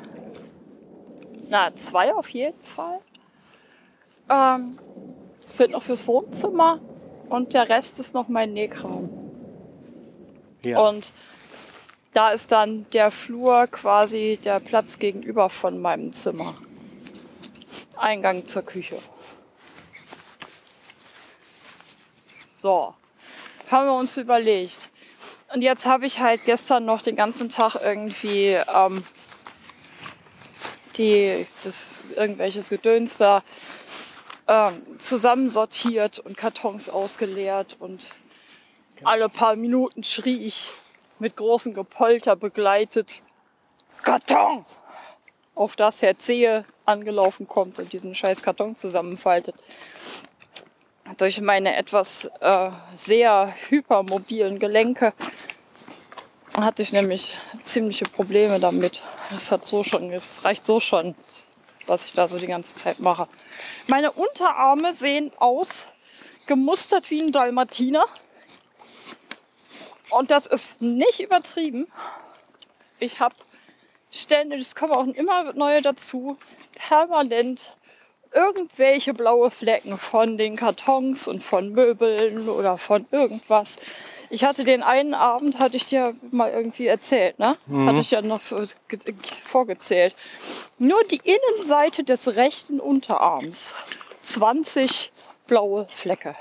[SPEAKER 1] na zwei auf jeden Fall, ähm, sind noch fürs Wohnzimmer und der Rest ist noch mein Nähkram.
[SPEAKER 2] Ja.
[SPEAKER 1] Und da ist dann der Flur quasi der Platz gegenüber von meinem Zimmer. Eingang zur Küche. So, haben wir uns überlegt. Und jetzt habe ich halt gestern noch den ganzen Tag irgendwie ähm, die, das, irgendwelches Gedöns da ähm, zusammensortiert und Kartons ausgeleert. Und alle paar Minuten schrie ich mit großem Gepolter begleitet: Karton! Auf das Herr Zehe angelaufen kommt und diesen scheiß Karton zusammenfaltet. durch meine etwas äh, sehr hypermobilen Gelenke hatte ich nämlich ziemliche Probleme damit. Es hat so schon, es reicht so schon, was ich da so die ganze Zeit mache. Meine Unterarme sehen aus, gemustert wie ein Dalmatiner. Und das ist nicht übertrieben. Ich habe ständig, es kommen auch immer neue dazu, permanent irgendwelche blaue Flecken von den Kartons und von Möbeln oder von irgendwas. Ich hatte den einen Abend, hatte ich dir mal irgendwie erzählt, ne? Mhm. Hatte ich ja noch vorgezählt. Nur die Innenseite des rechten Unterarms. zwanzig blaue Flecke.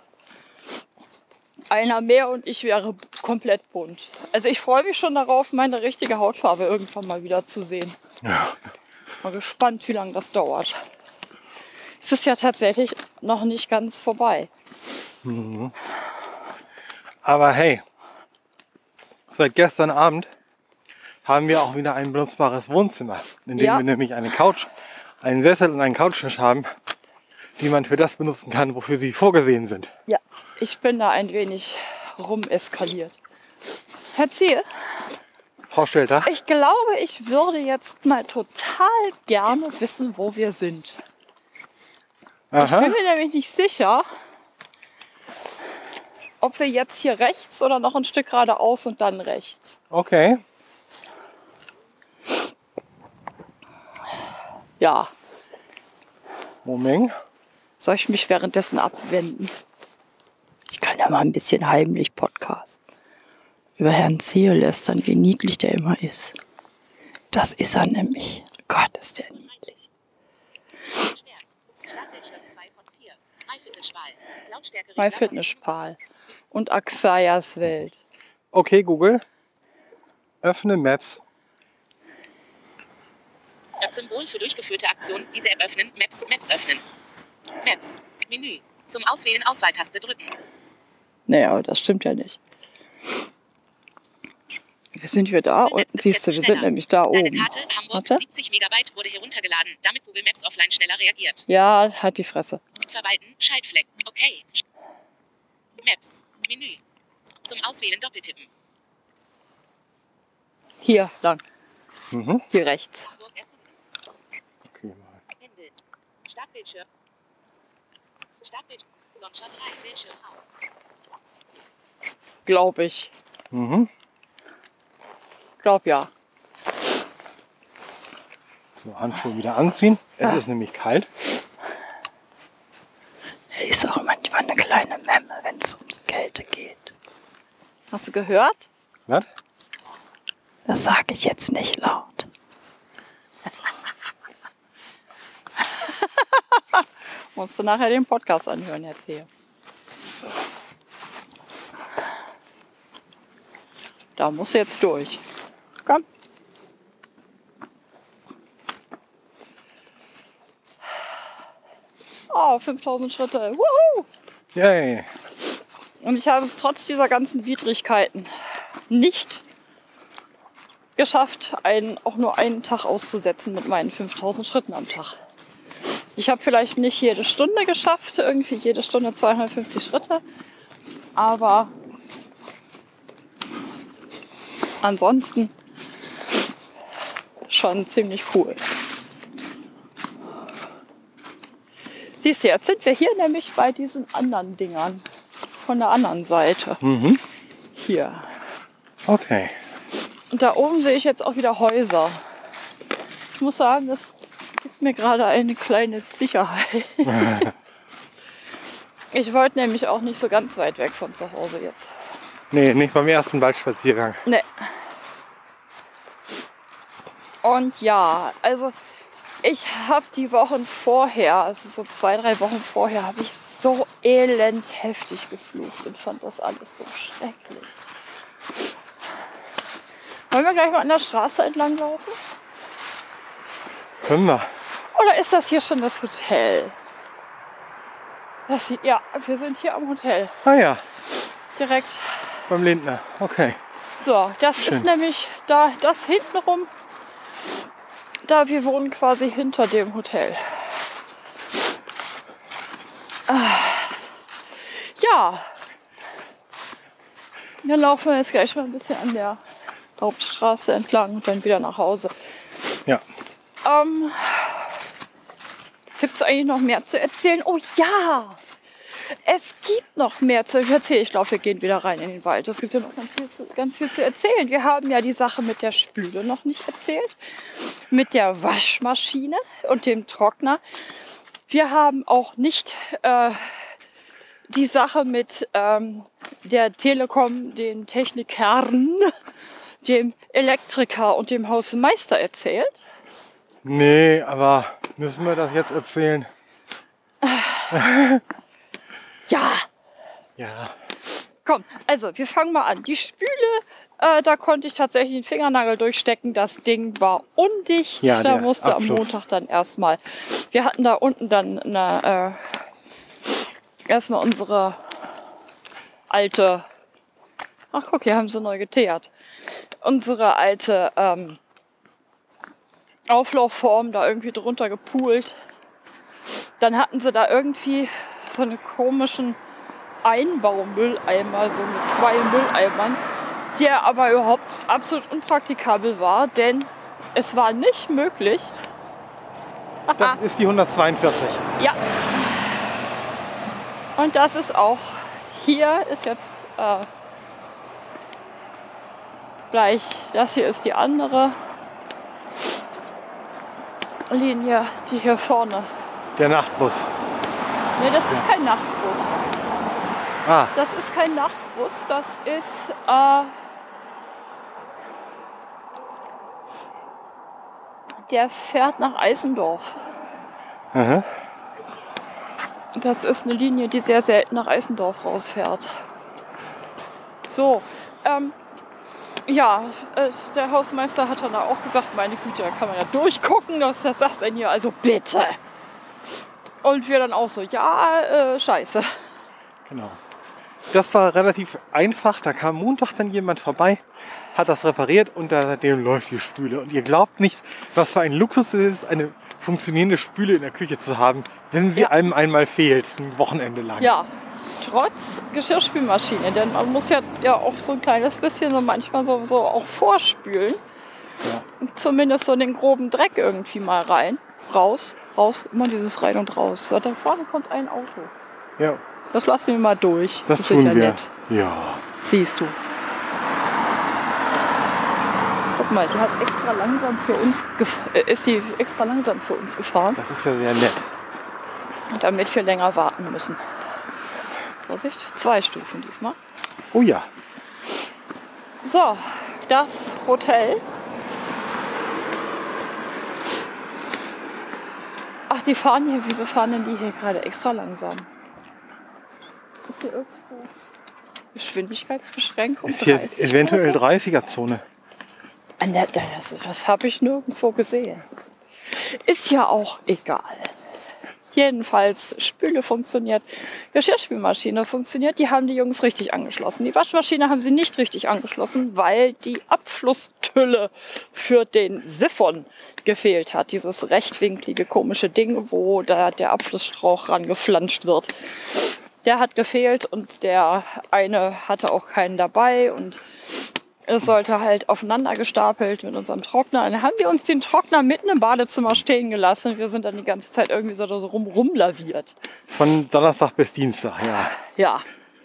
[SPEAKER 1] Einer mehr und ich wäre komplett bunt. Also ich freue mich schon darauf, meine richtige Hautfarbe irgendwann mal wieder zu sehen.
[SPEAKER 2] Ja.
[SPEAKER 1] Mal gespannt, wie lange das dauert. Es ist ja tatsächlich noch nicht ganz vorbei.
[SPEAKER 2] Mhm. Aber hey, seit gestern Abend haben wir auch wieder ein benutzbares Wohnzimmer, in dem
[SPEAKER 1] Ja.
[SPEAKER 2] wir nämlich eine Couch, einen Sessel und einen Couchtisch haben, die man für das benutzen kann, wofür sie vorgesehen sind.
[SPEAKER 1] Ja, ich bin da ein wenig rumeskaliert. Herr Ziel,
[SPEAKER 2] Frau Stelter?
[SPEAKER 1] ich glaube, ich würde jetzt mal total gerne wissen, wo wir sind.
[SPEAKER 2] Aha.
[SPEAKER 1] Ich bin mir nämlich nicht sicher, ob wir jetzt hier rechts oder noch ein Stück geradeaus und dann rechts.
[SPEAKER 2] Okay.
[SPEAKER 1] Ja.
[SPEAKER 2] Moment.
[SPEAKER 1] Soll ich mich währenddessen abwenden? Ich kann ja mal ein bisschen heimlich podcasten. Über Herrn Zehe lästern, wie niedlich der immer ist. Das ist er nämlich. Gott, ist der niedlich. MyFitnessPal und Axayas Welt.
[SPEAKER 2] Okay, Google. Öffne Maps.
[SPEAKER 3] Symbol für durchgeführte Aktion. Diese App öffnen. Maps. Maps öffnen. Maps. Menü. Zum Auswählen Auswahltaste drücken.
[SPEAKER 1] Naja, das stimmt ja nicht. Sind wir da? Und siehst du, wir sind nämlich da
[SPEAKER 3] Deine
[SPEAKER 1] oben.
[SPEAKER 3] Karte Hamburg
[SPEAKER 1] Warte.
[SPEAKER 3] siebzig Megabyte wurde heruntergeladen, damit Google Maps offline schneller reagiert.
[SPEAKER 1] Ja, halt die Fresse.
[SPEAKER 3] Verwalten. Schaltfleck. Okay. Maps. Menü. Zum Auswählen doppeltippen.
[SPEAKER 1] Hier lang.
[SPEAKER 2] Mhm.
[SPEAKER 1] Hier rechts.
[SPEAKER 3] Hamburg erkunden.
[SPEAKER 2] Okay, mal.
[SPEAKER 3] Pendeln. Startbildschirm. Startbildschirm. Launcher drei. Bildschirm auf.
[SPEAKER 1] Glaube ich.
[SPEAKER 2] Mhm.
[SPEAKER 1] Glaub ja.
[SPEAKER 2] So, Handschuhe wieder anziehen. Es ist nämlich kalt.
[SPEAKER 1] Er ist auch manchmal eine kleine Memme, wenn es ums Kälte geht. Hast du gehört?
[SPEAKER 2] Was?
[SPEAKER 1] Das sage ich jetzt nicht laut. Musst du nachher den Podcast anhören, erzähl.
[SPEAKER 2] So.
[SPEAKER 1] Da musst du jetzt durch. Komm. Oh, fünftausend Schritte. Wuhu!
[SPEAKER 2] Yay.
[SPEAKER 1] Und ich habe es trotz dieser ganzen Widrigkeiten nicht geschafft, einen, auch nur einen Tag auszusetzen mit meinen fünftausend Schritten am Tag. Ich habe vielleicht nicht jede Stunde geschafft, irgendwie jede Stunde zweihundertfünfzig Schritte, aber ansonsten schon ziemlich cool. Siehst du, jetzt sind wir hier nämlich bei diesen anderen Dingern von der anderen Seite.
[SPEAKER 2] Mhm.
[SPEAKER 1] Hier.
[SPEAKER 2] Okay.
[SPEAKER 1] Und da oben sehe ich jetzt auch wieder Häuser. Ich muss sagen, das gibt mir gerade eine kleine Sicherheit. Ich wollte nämlich auch nicht so ganz weit weg von zu Hause jetzt.
[SPEAKER 2] Nee, nicht beim ersten Waldspaziergang.
[SPEAKER 1] Nee. Und ja, also ich habe die Wochen vorher, also so zwei, drei Wochen vorher, habe ich so elend heftig geflucht und fand das alles so schrecklich. Wollen wir gleich mal an der Straße entlang laufen?
[SPEAKER 2] Können wir.
[SPEAKER 1] Oder ist das hier schon das Hotel? Das sieht, ja, wir sind hier am Hotel.
[SPEAKER 2] Ah ja,
[SPEAKER 1] Direkt.
[SPEAKER 2] beim Lindner. Okay.
[SPEAKER 1] So, das
[SPEAKER 2] Schön.
[SPEAKER 1] ist nämlich da, das hintenrum. Da, wir wohnen quasi hinter dem Hotel. Ah. ja, dann laufen wir jetzt gleich mal ein bisschen an der Hauptstraße entlang und dann wieder nach Hause.
[SPEAKER 2] Ja.
[SPEAKER 1] Ähm, Gibt es eigentlich noch mehr zu erzählen? Oh ja, es gibt noch mehr zu erzählen. Ich glaube, wir gehen wieder rein in den Wald. Es gibt ja noch ganz viel, zu, ganz viel zu erzählen. Wir haben ja die Sache mit der Spüle noch nicht erzählt, mit der Waschmaschine und dem Trockner. Wir haben auch nicht äh, die Sache mit ähm, der Telekom, den Technikern, dem Elektriker und dem Hausmeister erzählt.
[SPEAKER 2] Nee, aber müssen wir das jetzt erzählen?
[SPEAKER 1] Ja.
[SPEAKER 2] Ja.
[SPEAKER 1] Komm, also wir fangen mal an. Die Spüle, äh, da konnte ich tatsächlich den Fingernagel durchstecken. Das Ding war undicht.
[SPEAKER 2] Ja,
[SPEAKER 1] da
[SPEAKER 2] der
[SPEAKER 1] musste
[SPEAKER 2] Abfluss.
[SPEAKER 1] am Montag dann erstmal. Wir hatten da unten dann eine, äh, erstmal unsere alte. Ach guck, hier haben sie neu geteert. Unsere alte ähm, Auflaufform da irgendwie drunter gepult. Dann hatten sie da irgendwie so einen komischen Einbaumülleimer, so mit zwei Mülleimern, der aber überhaupt absolut unpraktikabel war, denn es war nicht möglich.
[SPEAKER 2] Das ist die hundertzweiundvierzig.
[SPEAKER 1] Ja. Und das ist auch, hier ist jetzt äh, gleich, das hier ist die andere Linie, die hier vorne.
[SPEAKER 2] Der Nachtbus.
[SPEAKER 1] Ne, das ist kein Nachtbus.
[SPEAKER 2] Ah,
[SPEAKER 1] Das ist kein Nachtbus, das ist äh, der fährt nach Eisendorf.
[SPEAKER 2] aha.
[SPEAKER 1] Das ist eine Linie, die sehr selten nach Eisendorf rausfährt. So, ähm, ja, äh, der Hausmeister hat dann auch gesagt, meine Güte, da kann man ja durchgucken, was ist das denn hier? Also bitte. Und wir dann auch so, ja, äh, scheiße.
[SPEAKER 2] Genau. Das war relativ einfach. Da kam Montag dann jemand vorbei, hat das repariert und seitdem läuft die Spüle. Und ihr glaubt nicht, was für ein Luxus es ist, eine funktionierende Spüle in der Küche zu haben, wenn sie
[SPEAKER 1] Ja.
[SPEAKER 2] einem einmal fehlt, ein Wochenende lang.
[SPEAKER 1] Ja, trotz Geschirrspülmaschine, denn man muss ja, ja auch so ein kleines bisschen und manchmal so, so auch vorspülen.
[SPEAKER 2] Ja.
[SPEAKER 1] Zumindest so in den groben Dreck irgendwie mal rein, raus, raus, immer dieses rein und raus. Ja, da vorne kommt ein Auto.
[SPEAKER 2] Ja,
[SPEAKER 1] Das lassen wir mal durch.
[SPEAKER 2] das,
[SPEAKER 1] ist
[SPEAKER 2] tun
[SPEAKER 1] ja
[SPEAKER 2] wir.
[SPEAKER 1] nett.
[SPEAKER 2] Ja.
[SPEAKER 1] Siehst du. Guck mal, die hat extra langsam für uns gef- äh, ist sie extra langsam für uns gefahren,
[SPEAKER 2] Das ist ja sehr nett.
[SPEAKER 1] damit wir länger warten müssen. Vorsicht, zwei Stufen diesmal.
[SPEAKER 2] Oh ja.
[SPEAKER 1] So, das Hotel. Ach, die fahren hier, wieso fahren denn die hier gerade extra langsam? Gibt hier irgendwo Geschwindigkeitsbeschränkung?
[SPEAKER 2] Ist hier
[SPEAKER 1] dreißig
[SPEAKER 2] eventuell
[SPEAKER 1] oder so?
[SPEAKER 2] dreißiger-Zone.
[SPEAKER 1] Ah, ne, Das, ist- das habe ich nirgendwo gesehen. Ist ja auch egal. Jedenfalls, Spüle funktioniert, Geschirrspülmaschine funktioniert. Die haben die Jungs richtig angeschlossen. Die Waschmaschine haben sie nicht richtig angeschlossen, weil die Abflusstülle für den Siphon gefehlt hat. Dieses rechtwinklige, komische Ding, wo da der Abflussstrauch rangeflanscht wird. Der hat gefehlt und der eine hatte auch keinen dabei und es sollte halt aufeinander gestapelt mit unserem Trockner. Und dann haben wir uns den Trockner mitten im Badezimmer stehen gelassen. Wir sind dann die ganze Zeit irgendwie so da so rum, rumlaviert.
[SPEAKER 2] Von Donnerstag bis Dienstag, ja.
[SPEAKER 1] Ja.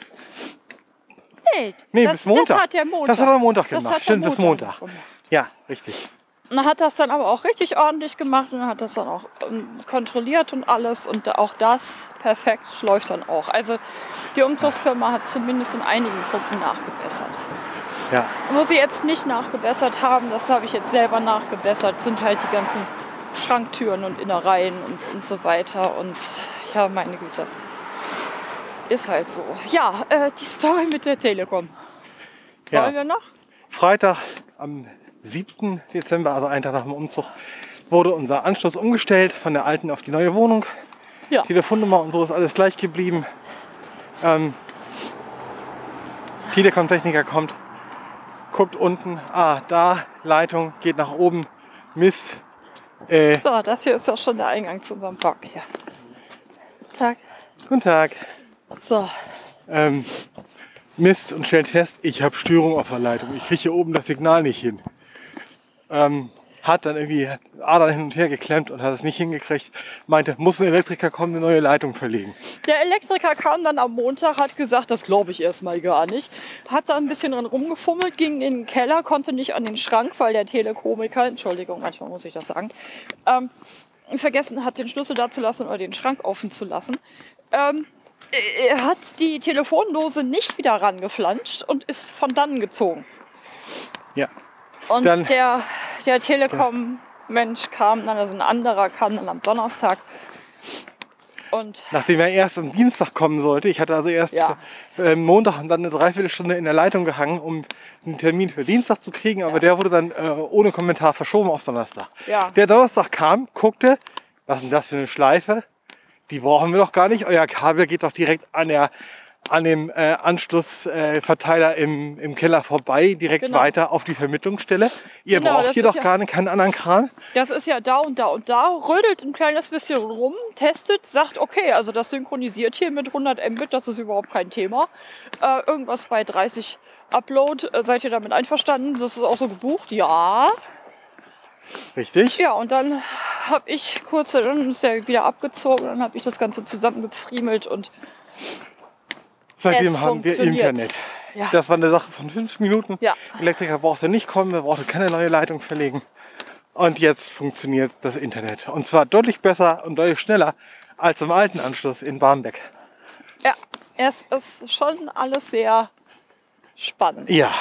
[SPEAKER 1] Nee,
[SPEAKER 2] Nee,
[SPEAKER 1] das,
[SPEAKER 2] bis Montag.
[SPEAKER 1] das hat der Montag.
[SPEAKER 2] Das hat er Montag
[SPEAKER 1] Das
[SPEAKER 2] gemacht.
[SPEAKER 1] hat der
[SPEAKER 2] Stimmt, bis Montag.
[SPEAKER 1] gemacht.
[SPEAKER 2] Ja, richtig.
[SPEAKER 1] Und er hat das dann aber auch richtig ordentlich gemacht und hat das dann auch ähm, kontrolliert und alles. Und auch das perfekt läuft dann auch. Also die Umzugsfirma hat zumindest in einigen Punkten nachgebessert.
[SPEAKER 2] Ja.
[SPEAKER 1] Wo sie jetzt nicht nachgebessert haben, das habe ich jetzt selber nachgebessert, sind halt die ganzen Schranktüren und Innereien und, und so weiter. Und ja, meine Güte. Ist halt so. Ja, äh, die Story mit der Telekom.
[SPEAKER 2] Ja.
[SPEAKER 1] Wollen wir noch?
[SPEAKER 2] Freitag am siebten Dezember, also einen Tag nach dem Umzug, wurde unser Anschluss umgestellt von der alten auf die neue Wohnung.
[SPEAKER 1] Ja.
[SPEAKER 2] Telefonnummer und so ist alles gleich geblieben. Ähm, Telekom-Techniker kommt, guckt unten, ah, da, Leitung, geht nach oben, Mist. Äh,
[SPEAKER 1] So, das hier ist ja schon der Eingang zu unserem Park hier. Tag.
[SPEAKER 2] guten Tag.
[SPEAKER 1] So,
[SPEAKER 2] ähm, misst und stellt fest, ich habe Störung auf der Leitung. Ich kriege hier oben das Signal nicht hin. Ähm, hat dann irgendwie Adern hin und her geklemmt und hat es nicht hingekriegt. Meinte, muss ein Elektriker kommen, eine neue Leitung verlegen.
[SPEAKER 1] Der Elektriker kam dann am Montag, hat gesagt, das glaube ich erstmal gar nicht. Hat da ein bisschen dran rumgefummelt, ging in den Keller, konnte nicht an den Schrank, weil der Telekomiker, Entschuldigung, manchmal muss ich das sagen, ähm, vergessen hat, den Schlüssel da zu lassen oder den Schrank offen zu lassen. Ähm, er hat die Telefondose nicht wieder rangeflanscht und ist von dannen gezogen.
[SPEAKER 2] Ja.
[SPEAKER 1] Und
[SPEAKER 2] Dann-
[SPEAKER 1] der, der Telekom-Mensch kam dann, also ein anderer kam dann am Donnerstag. Und
[SPEAKER 2] Nachdem er erst am Dienstag kommen sollte, ich hatte also erst
[SPEAKER 1] Ja.
[SPEAKER 2] äh, Montag und dann eine Dreiviertelstunde in der Leitung gehangen, um einen Termin für Dienstag zu kriegen, aber
[SPEAKER 1] Ja.
[SPEAKER 2] der wurde dann äh, ohne Kommentar verschoben auf Donnerstag.
[SPEAKER 1] Ja.
[SPEAKER 2] Der Donnerstag kam, guckte, was ist denn das für eine Schleife? Die brauchen wir doch gar nicht, euer Kabel geht doch direkt an der an dem äh, Anschlussverteiler äh, Verteiler im, im Keller vorbei, direkt
[SPEAKER 1] Genau.
[SPEAKER 2] weiter auf die Vermittlungsstelle. Ihr
[SPEAKER 1] Genau,
[SPEAKER 2] braucht
[SPEAKER 1] das
[SPEAKER 2] hier
[SPEAKER 1] ist
[SPEAKER 2] doch
[SPEAKER 1] ja-
[SPEAKER 2] gar nicht, keinen anderen Kran.
[SPEAKER 1] das ist ja da und da und da, rödelt ein kleines bisschen rum, testet, sagt, okay, also das synchronisiert hier mit hundert Mbit, das ist überhaupt kein Thema. Äh, irgendwas bei dreißig Upload, äh, seid ihr damit einverstanden? Das ist auch so gebucht? Ja.
[SPEAKER 2] Richtig?
[SPEAKER 1] Ja, und dann habe ich kurz, dann ist er wieder abgezogen, dann habe ich das Ganze zusammengefriemelt und
[SPEAKER 2] Seitdem
[SPEAKER 1] Es
[SPEAKER 2] haben wir
[SPEAKER 1] funktioniert.
[SPEAKER 2] Internet.
[SPEAKER 1] Ja.
[SPEAKER 2] Das war eine Sache von fünf Minuten.
[SPEAKER 1] Ja.
[SPEAKER 2] Elektriker brauchte nicht kommen, wir brauchten keine neue Leitung verlegen. Und jetzt funktioniert das Internet. Und zwar deutlich besser und deutlich schneller als im alten Anschluss in Barmbek.
[SPEAKER 1] ja, es ist schon alles sehr spannend.
[SPEAKER 2] Ja,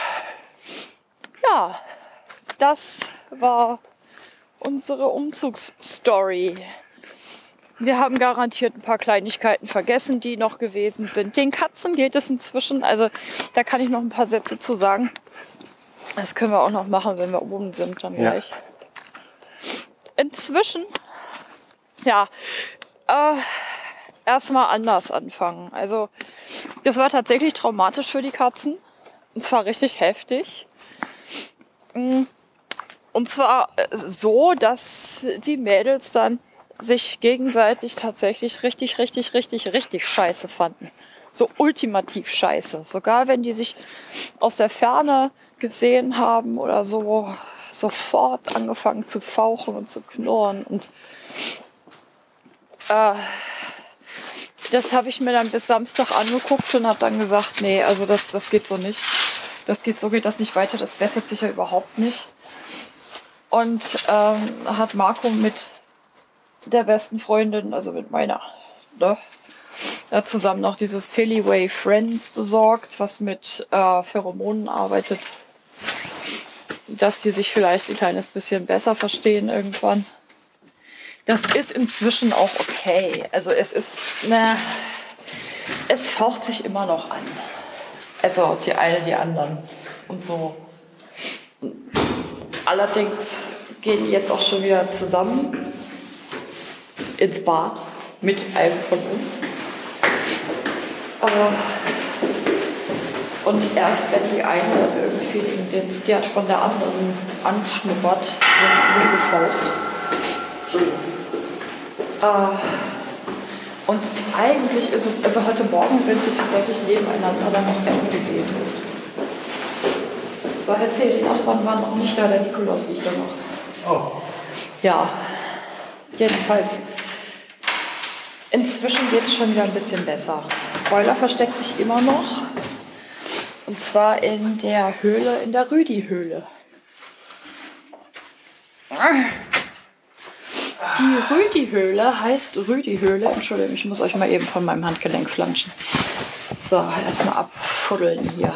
[SPEAKER 1] Ja, das war unsere Umzugsstory. Wir haben garantiert ein paar Kleinigkeiten vergessen, die noch gewesen sind. Den Katzen geht es inzwischen, also da kann ich noch ein paar Sätze zu sagen. Das können wir auch noch machen, wenn wir oben sind dann
[SPEAKER 2] Ja.
[SPEAKER 1] gleich. Inzwischen, ja, äh, erstmal anders anfangen. Also das war tatsächlich traumatisch für die Katzen. Und zwar richtig heftig. Und zwar äh, so, dass die Mädels dann sich gegenseitig tatsächlich richtig, richtig, richtig, richtig scheiße fanden. So ultimativ scheiße. Sogar wenn die sich aus der Ferne gesehen haben oder so, sofort angefangen zu fauchen und zu knurren. Und äh, das habe ich mir dann bis Samstag angeguckt und habe dann gesagt, nee, also das, das geht so nicht. Das geht so geht das nicht weiter, das bessert sich ja überhaupt nicht. Und ähm, hat Marco mit der besten Freundin, also mit meiner, ne, da zusammen noch dieses Philly-Way Friends besorgt, was mit äh, Pheromonen arbeitet, dass die sich vielleicht ein kleines bisschen besser verstehen irgendwann. Das ist inzwischen auch okay. Also es ist, ne, es faucht sich immer noch an. Also die eine, die anderen und so. Allerdings gehen die jetzt auch schon wieder zusammen ins Bad mit einem von uns. Äh, und erst wenn die eine dann irgendwie den, den Stiat von der anderen anschnuppert, wird rumgefaucht. Äh, und eigentlich ist es, also heute Morgen sind sie tatsächlich nebeneinander dann noch essen gewesen. So, erzähl, die Nachbarn waren noch nicht da, der Nikolaus liegt da noch.
[SPEAKER 2] Oh.
[SPEAKER 1] Ja, jedenfalls. Inzwischen geht es schon wieder ein bisschen besser. Spoiler versteckt sich immer noch. Und zwar in der Höhle, in der Rüdi-Höhle. Die Rüdi-Höhle heißt Rüdi-Höhle. Entschuldigung, ich muss euch mal eben von meinem Handgelenk flanschen. So, erstmal abfuddeln hier.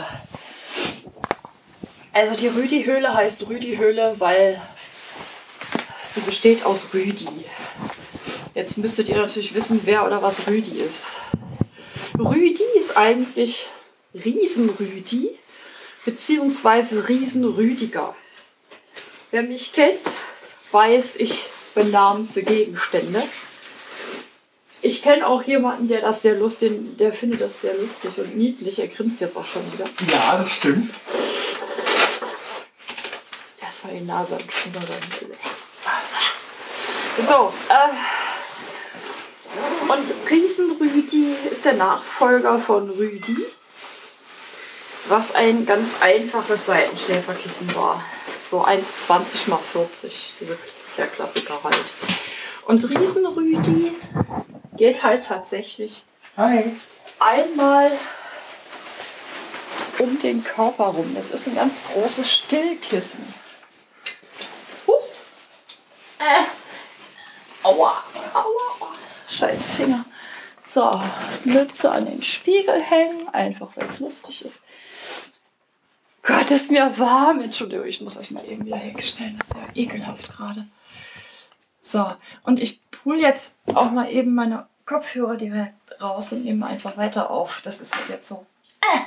[SPEAKER 1] Also die Rüdi-Höhle heißt Rüdi-Höhle, weil sie besteht aus Rüdi. Jetzt müsstet ihr natürlich wissen, wer oder was Rüdi ist. Rüdi ist eigentlich Riesenrüdi beziehungsweise Riesenrüdiger. Wer mich kennt, weiß, ich benamse Gegenstände. Ich kenne auch jemanden, der das sehr lustig, der findet das sehr lustig und niedlich. Er grinst jetzt auch schon wieder.
[SPEAKER 2] Ja, das stimmt.
[SPEAKER 1] Erstmal die Nase anschnuppern. So, äh, Und Riesenrüdi ist der Nachfolger von Rüdi, was ein ganz einfaches Seitenschläferkissen war. So eins zwanzig mal vierzig, diese, der Klassiker halt. Und Riesenrüdi geht halt tatsächlich
[SPEAKER 2] Hi.
[SPEAKER 1] einmal um den Körper rum. Das ist ein ganz großes Stillkissen. Huch. Äh. Aua, aua, scheiß Finger. So, Mütze an den Spiegel hängen, einfach weil es lustig ist. Gott, ist mir warm. Entschuldigung, ich muss euch mal eben wieder hinstellen. Das ist ja ekelhaft gerade. So, und ich pull jetzt auch mal eben meine Kopfhörer direkt raus und nehme einfach weiter auf. Das ist halt jetzt so. Äh.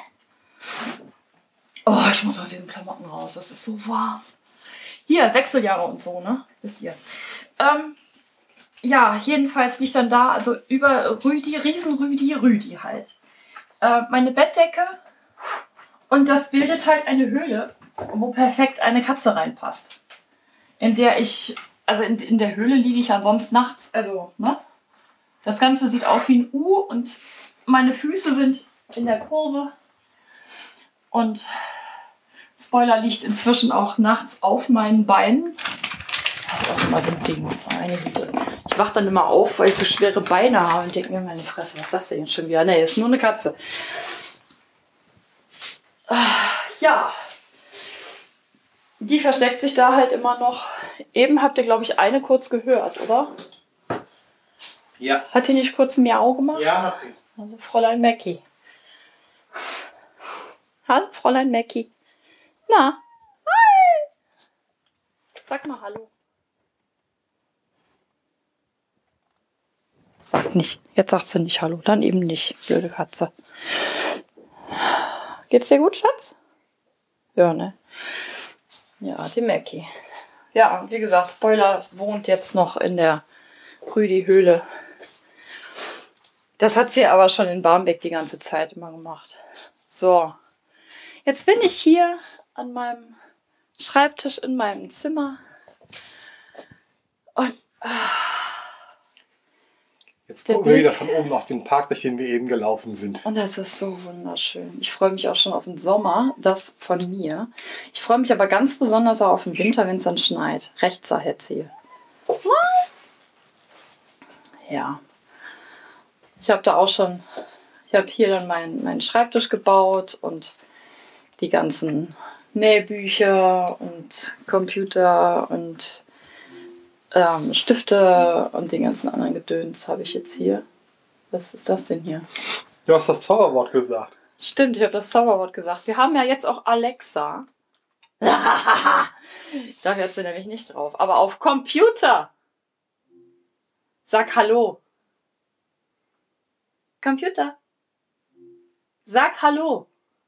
[SPEAKER 1] Oh, ich muss aus diesen Klamotten raus. Das ist so warm. Hier, Wechseljahre und so, ne? Wisst ihr. Ähm, ja, jedenfalls liegt dann da, also über Rüdi, Riesenrüdi, Rüdi halt. Äh, meine Bettdecke. Und das bildet halt eine Höhle, wo perfekt eine Katze reinpasst. In der ich, also in, in der Höhle liege ich ansonsten nachts, also, ne? Das Ganze sieht aus wie ein U und meine Füße sind in der Kurve. Und Spoiler liegt inzwischen auch nachts auf meinen Beinen. Das ist auch immer so ein Ding. Meine Güte. Ich wache dann immer auf, weil ich so schwere Beine habe und denke mir, meine Fresse, was ist das denn jetzt schon wieder? Nee, ist nur eine Katze. Ja. Die versteckt sich da halt immer noch. Eben habt ihr, glaube ich, eine kurz gehört, oder?
[SPEAKER 2] Ja.
[SPEAKER 1] Hat die nicht kurz Miau gemacht?
[SPEAKER 2] Ja, hat sie.
[SPEAKER 1] Also Fräulein Mackie. Hallo, Fräulein Mackie. Na? Hi! Sag mal Hallo. Sagt nicht. Jetzt sagt sie nicht Hallo. Dann eben nicht. Blöde Katze. Geht's dir gut, Schatz? Ja, ne? Ja, die Mackie. Ja, wie gesagt, Spoiler wohnt jetzt noch in der Rüdi-Höhle. Das hat sie aber schon in Barmbek die ganze Zeit immer gemacht. So. Jetzt bin ich hier an meinem Schreibtisch in meinem Zimmer. Und
[SPEAKER 2] Jetzt gucken wir wieder von oben auf den Park, durch den wir eben gelaufen sind.
[SPEAKER 1] Und das ist so wunderschön. Ich freue mich auch schon auf den Sommer, das von mir. Ich freue mich aber ganz besonders auch auf den Winter, wenn es dann schneit. Rechts da jetzt hier. Ja. Ich habe da auch schon, ich habe hier dann meinen, meinen Schreibtisch gebaut und die ganzen Nähbücher und Computer und ähm, Stifte und den ganzen anderen Gedöns habe ich jetzt hier. Was ist das denn hier?
[SPEAKER 2] Du hast das Zauberwort gesagt.
[SPEAKER 1] Stimmt, ich habe das Zauberwort gesagt. Wir haben ja jetzt auch Alexa. Da hört sie nämlich nicht drauf. Aber auf Computer. Sag Hallo. Computer. Sag Hallo.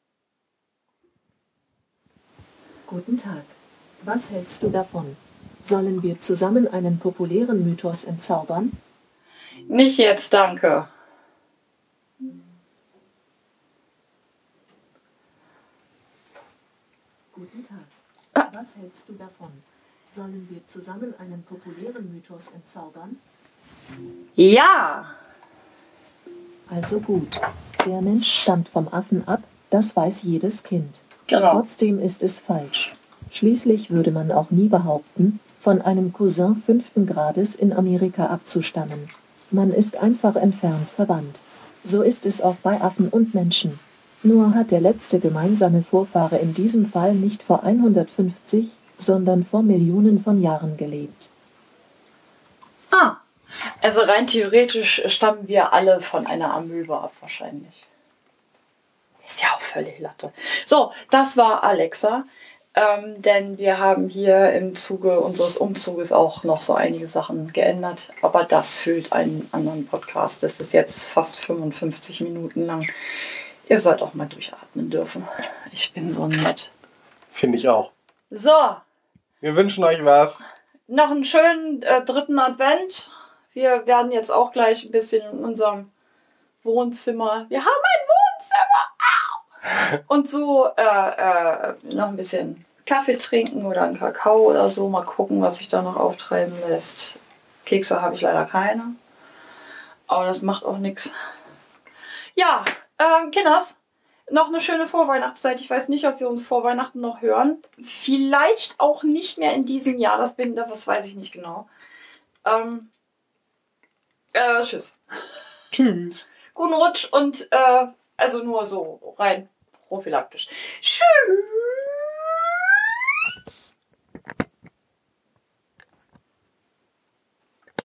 [SPEAKER 4] Guten Tag. Was hältst du davon? Sollen wir zusammen einen populären Mythos entzaubern?
[SPEAKER 1] Nicht jetzt, danke.
[SPEAKER 4] Guten Tag. Was hältst du davon? Sollen wir zusammen einen populären Mythos entzaubern?
[SPEAKER 1] Ja.
[SPEAKER 4] Also gut. Der Mensch stammt vom Affen ab, das weiß jedes Kind.
[SPEAKER 1] Genau.
[SPEAKER 4] Trotzdem ist es falsch. Schließlich würde man auch nie behaupten, von einem Cousin fünften Grades in Amerika abzustammen. Man ist einfach entfernt verwandt. So ist es auch bei Affen und Menschen. Nur hat der letzte gemeinsame Vorfahre in diesem Fall nicht vor hundertfünfzig, sondern vor Millionen von Jahren gelebt.
[SPEAKER 1] Ah. Also rein theoretisch stammen wir alle von einer Amöbe ab wahrscheinlich. Ist ja auch völlig Latte. So, das war Alexa. Ähm, denn wir haben hier im Zuge unseres Umzuges auch noch so einige Sachen geändert. Aber das füllt einen anderen Podcast. Das ist jetzt fast fünfundfünfzig Minuten lang. Ihr sollt auch mal durchatmen dürfen. Ich bin so nett.
[SPEAKER 2] Finde ich auch.
[SPEAKER 1] So,
[SPEAKER 2] Wir wünschen euch was.
[SPEAKER 1] noch einen schönen äh, dritten Advent. Wir werden jetzt auch gleich ein bisschen in unserem Wohnzimmer. Wir haben ein Wohnzimmer! Au! Und so äh, äh, noch ein bisschen Kaffee trinken oder einen Kakao oder so. Mal gucken, was sich da noch auftreiben lässt. Kekse habe ich leider keine. Aber das macht auch nichts. Ja, ähm, Kinders, noch eine schöne Vorweihnachtszeit. Ich weiß nicht, ob wir uns vor Weihnachten noch hören. Vielleicht auch nicht mehr in diesem Jahr. Das bin, das weiß ich nicht genau. Ähm, äh, tschüss.
[SPEAKER 2] Tschüss.
[SPEAKER 1] Guten Rutsch und äh, also nur so rein prophylaktisch. Tschüss.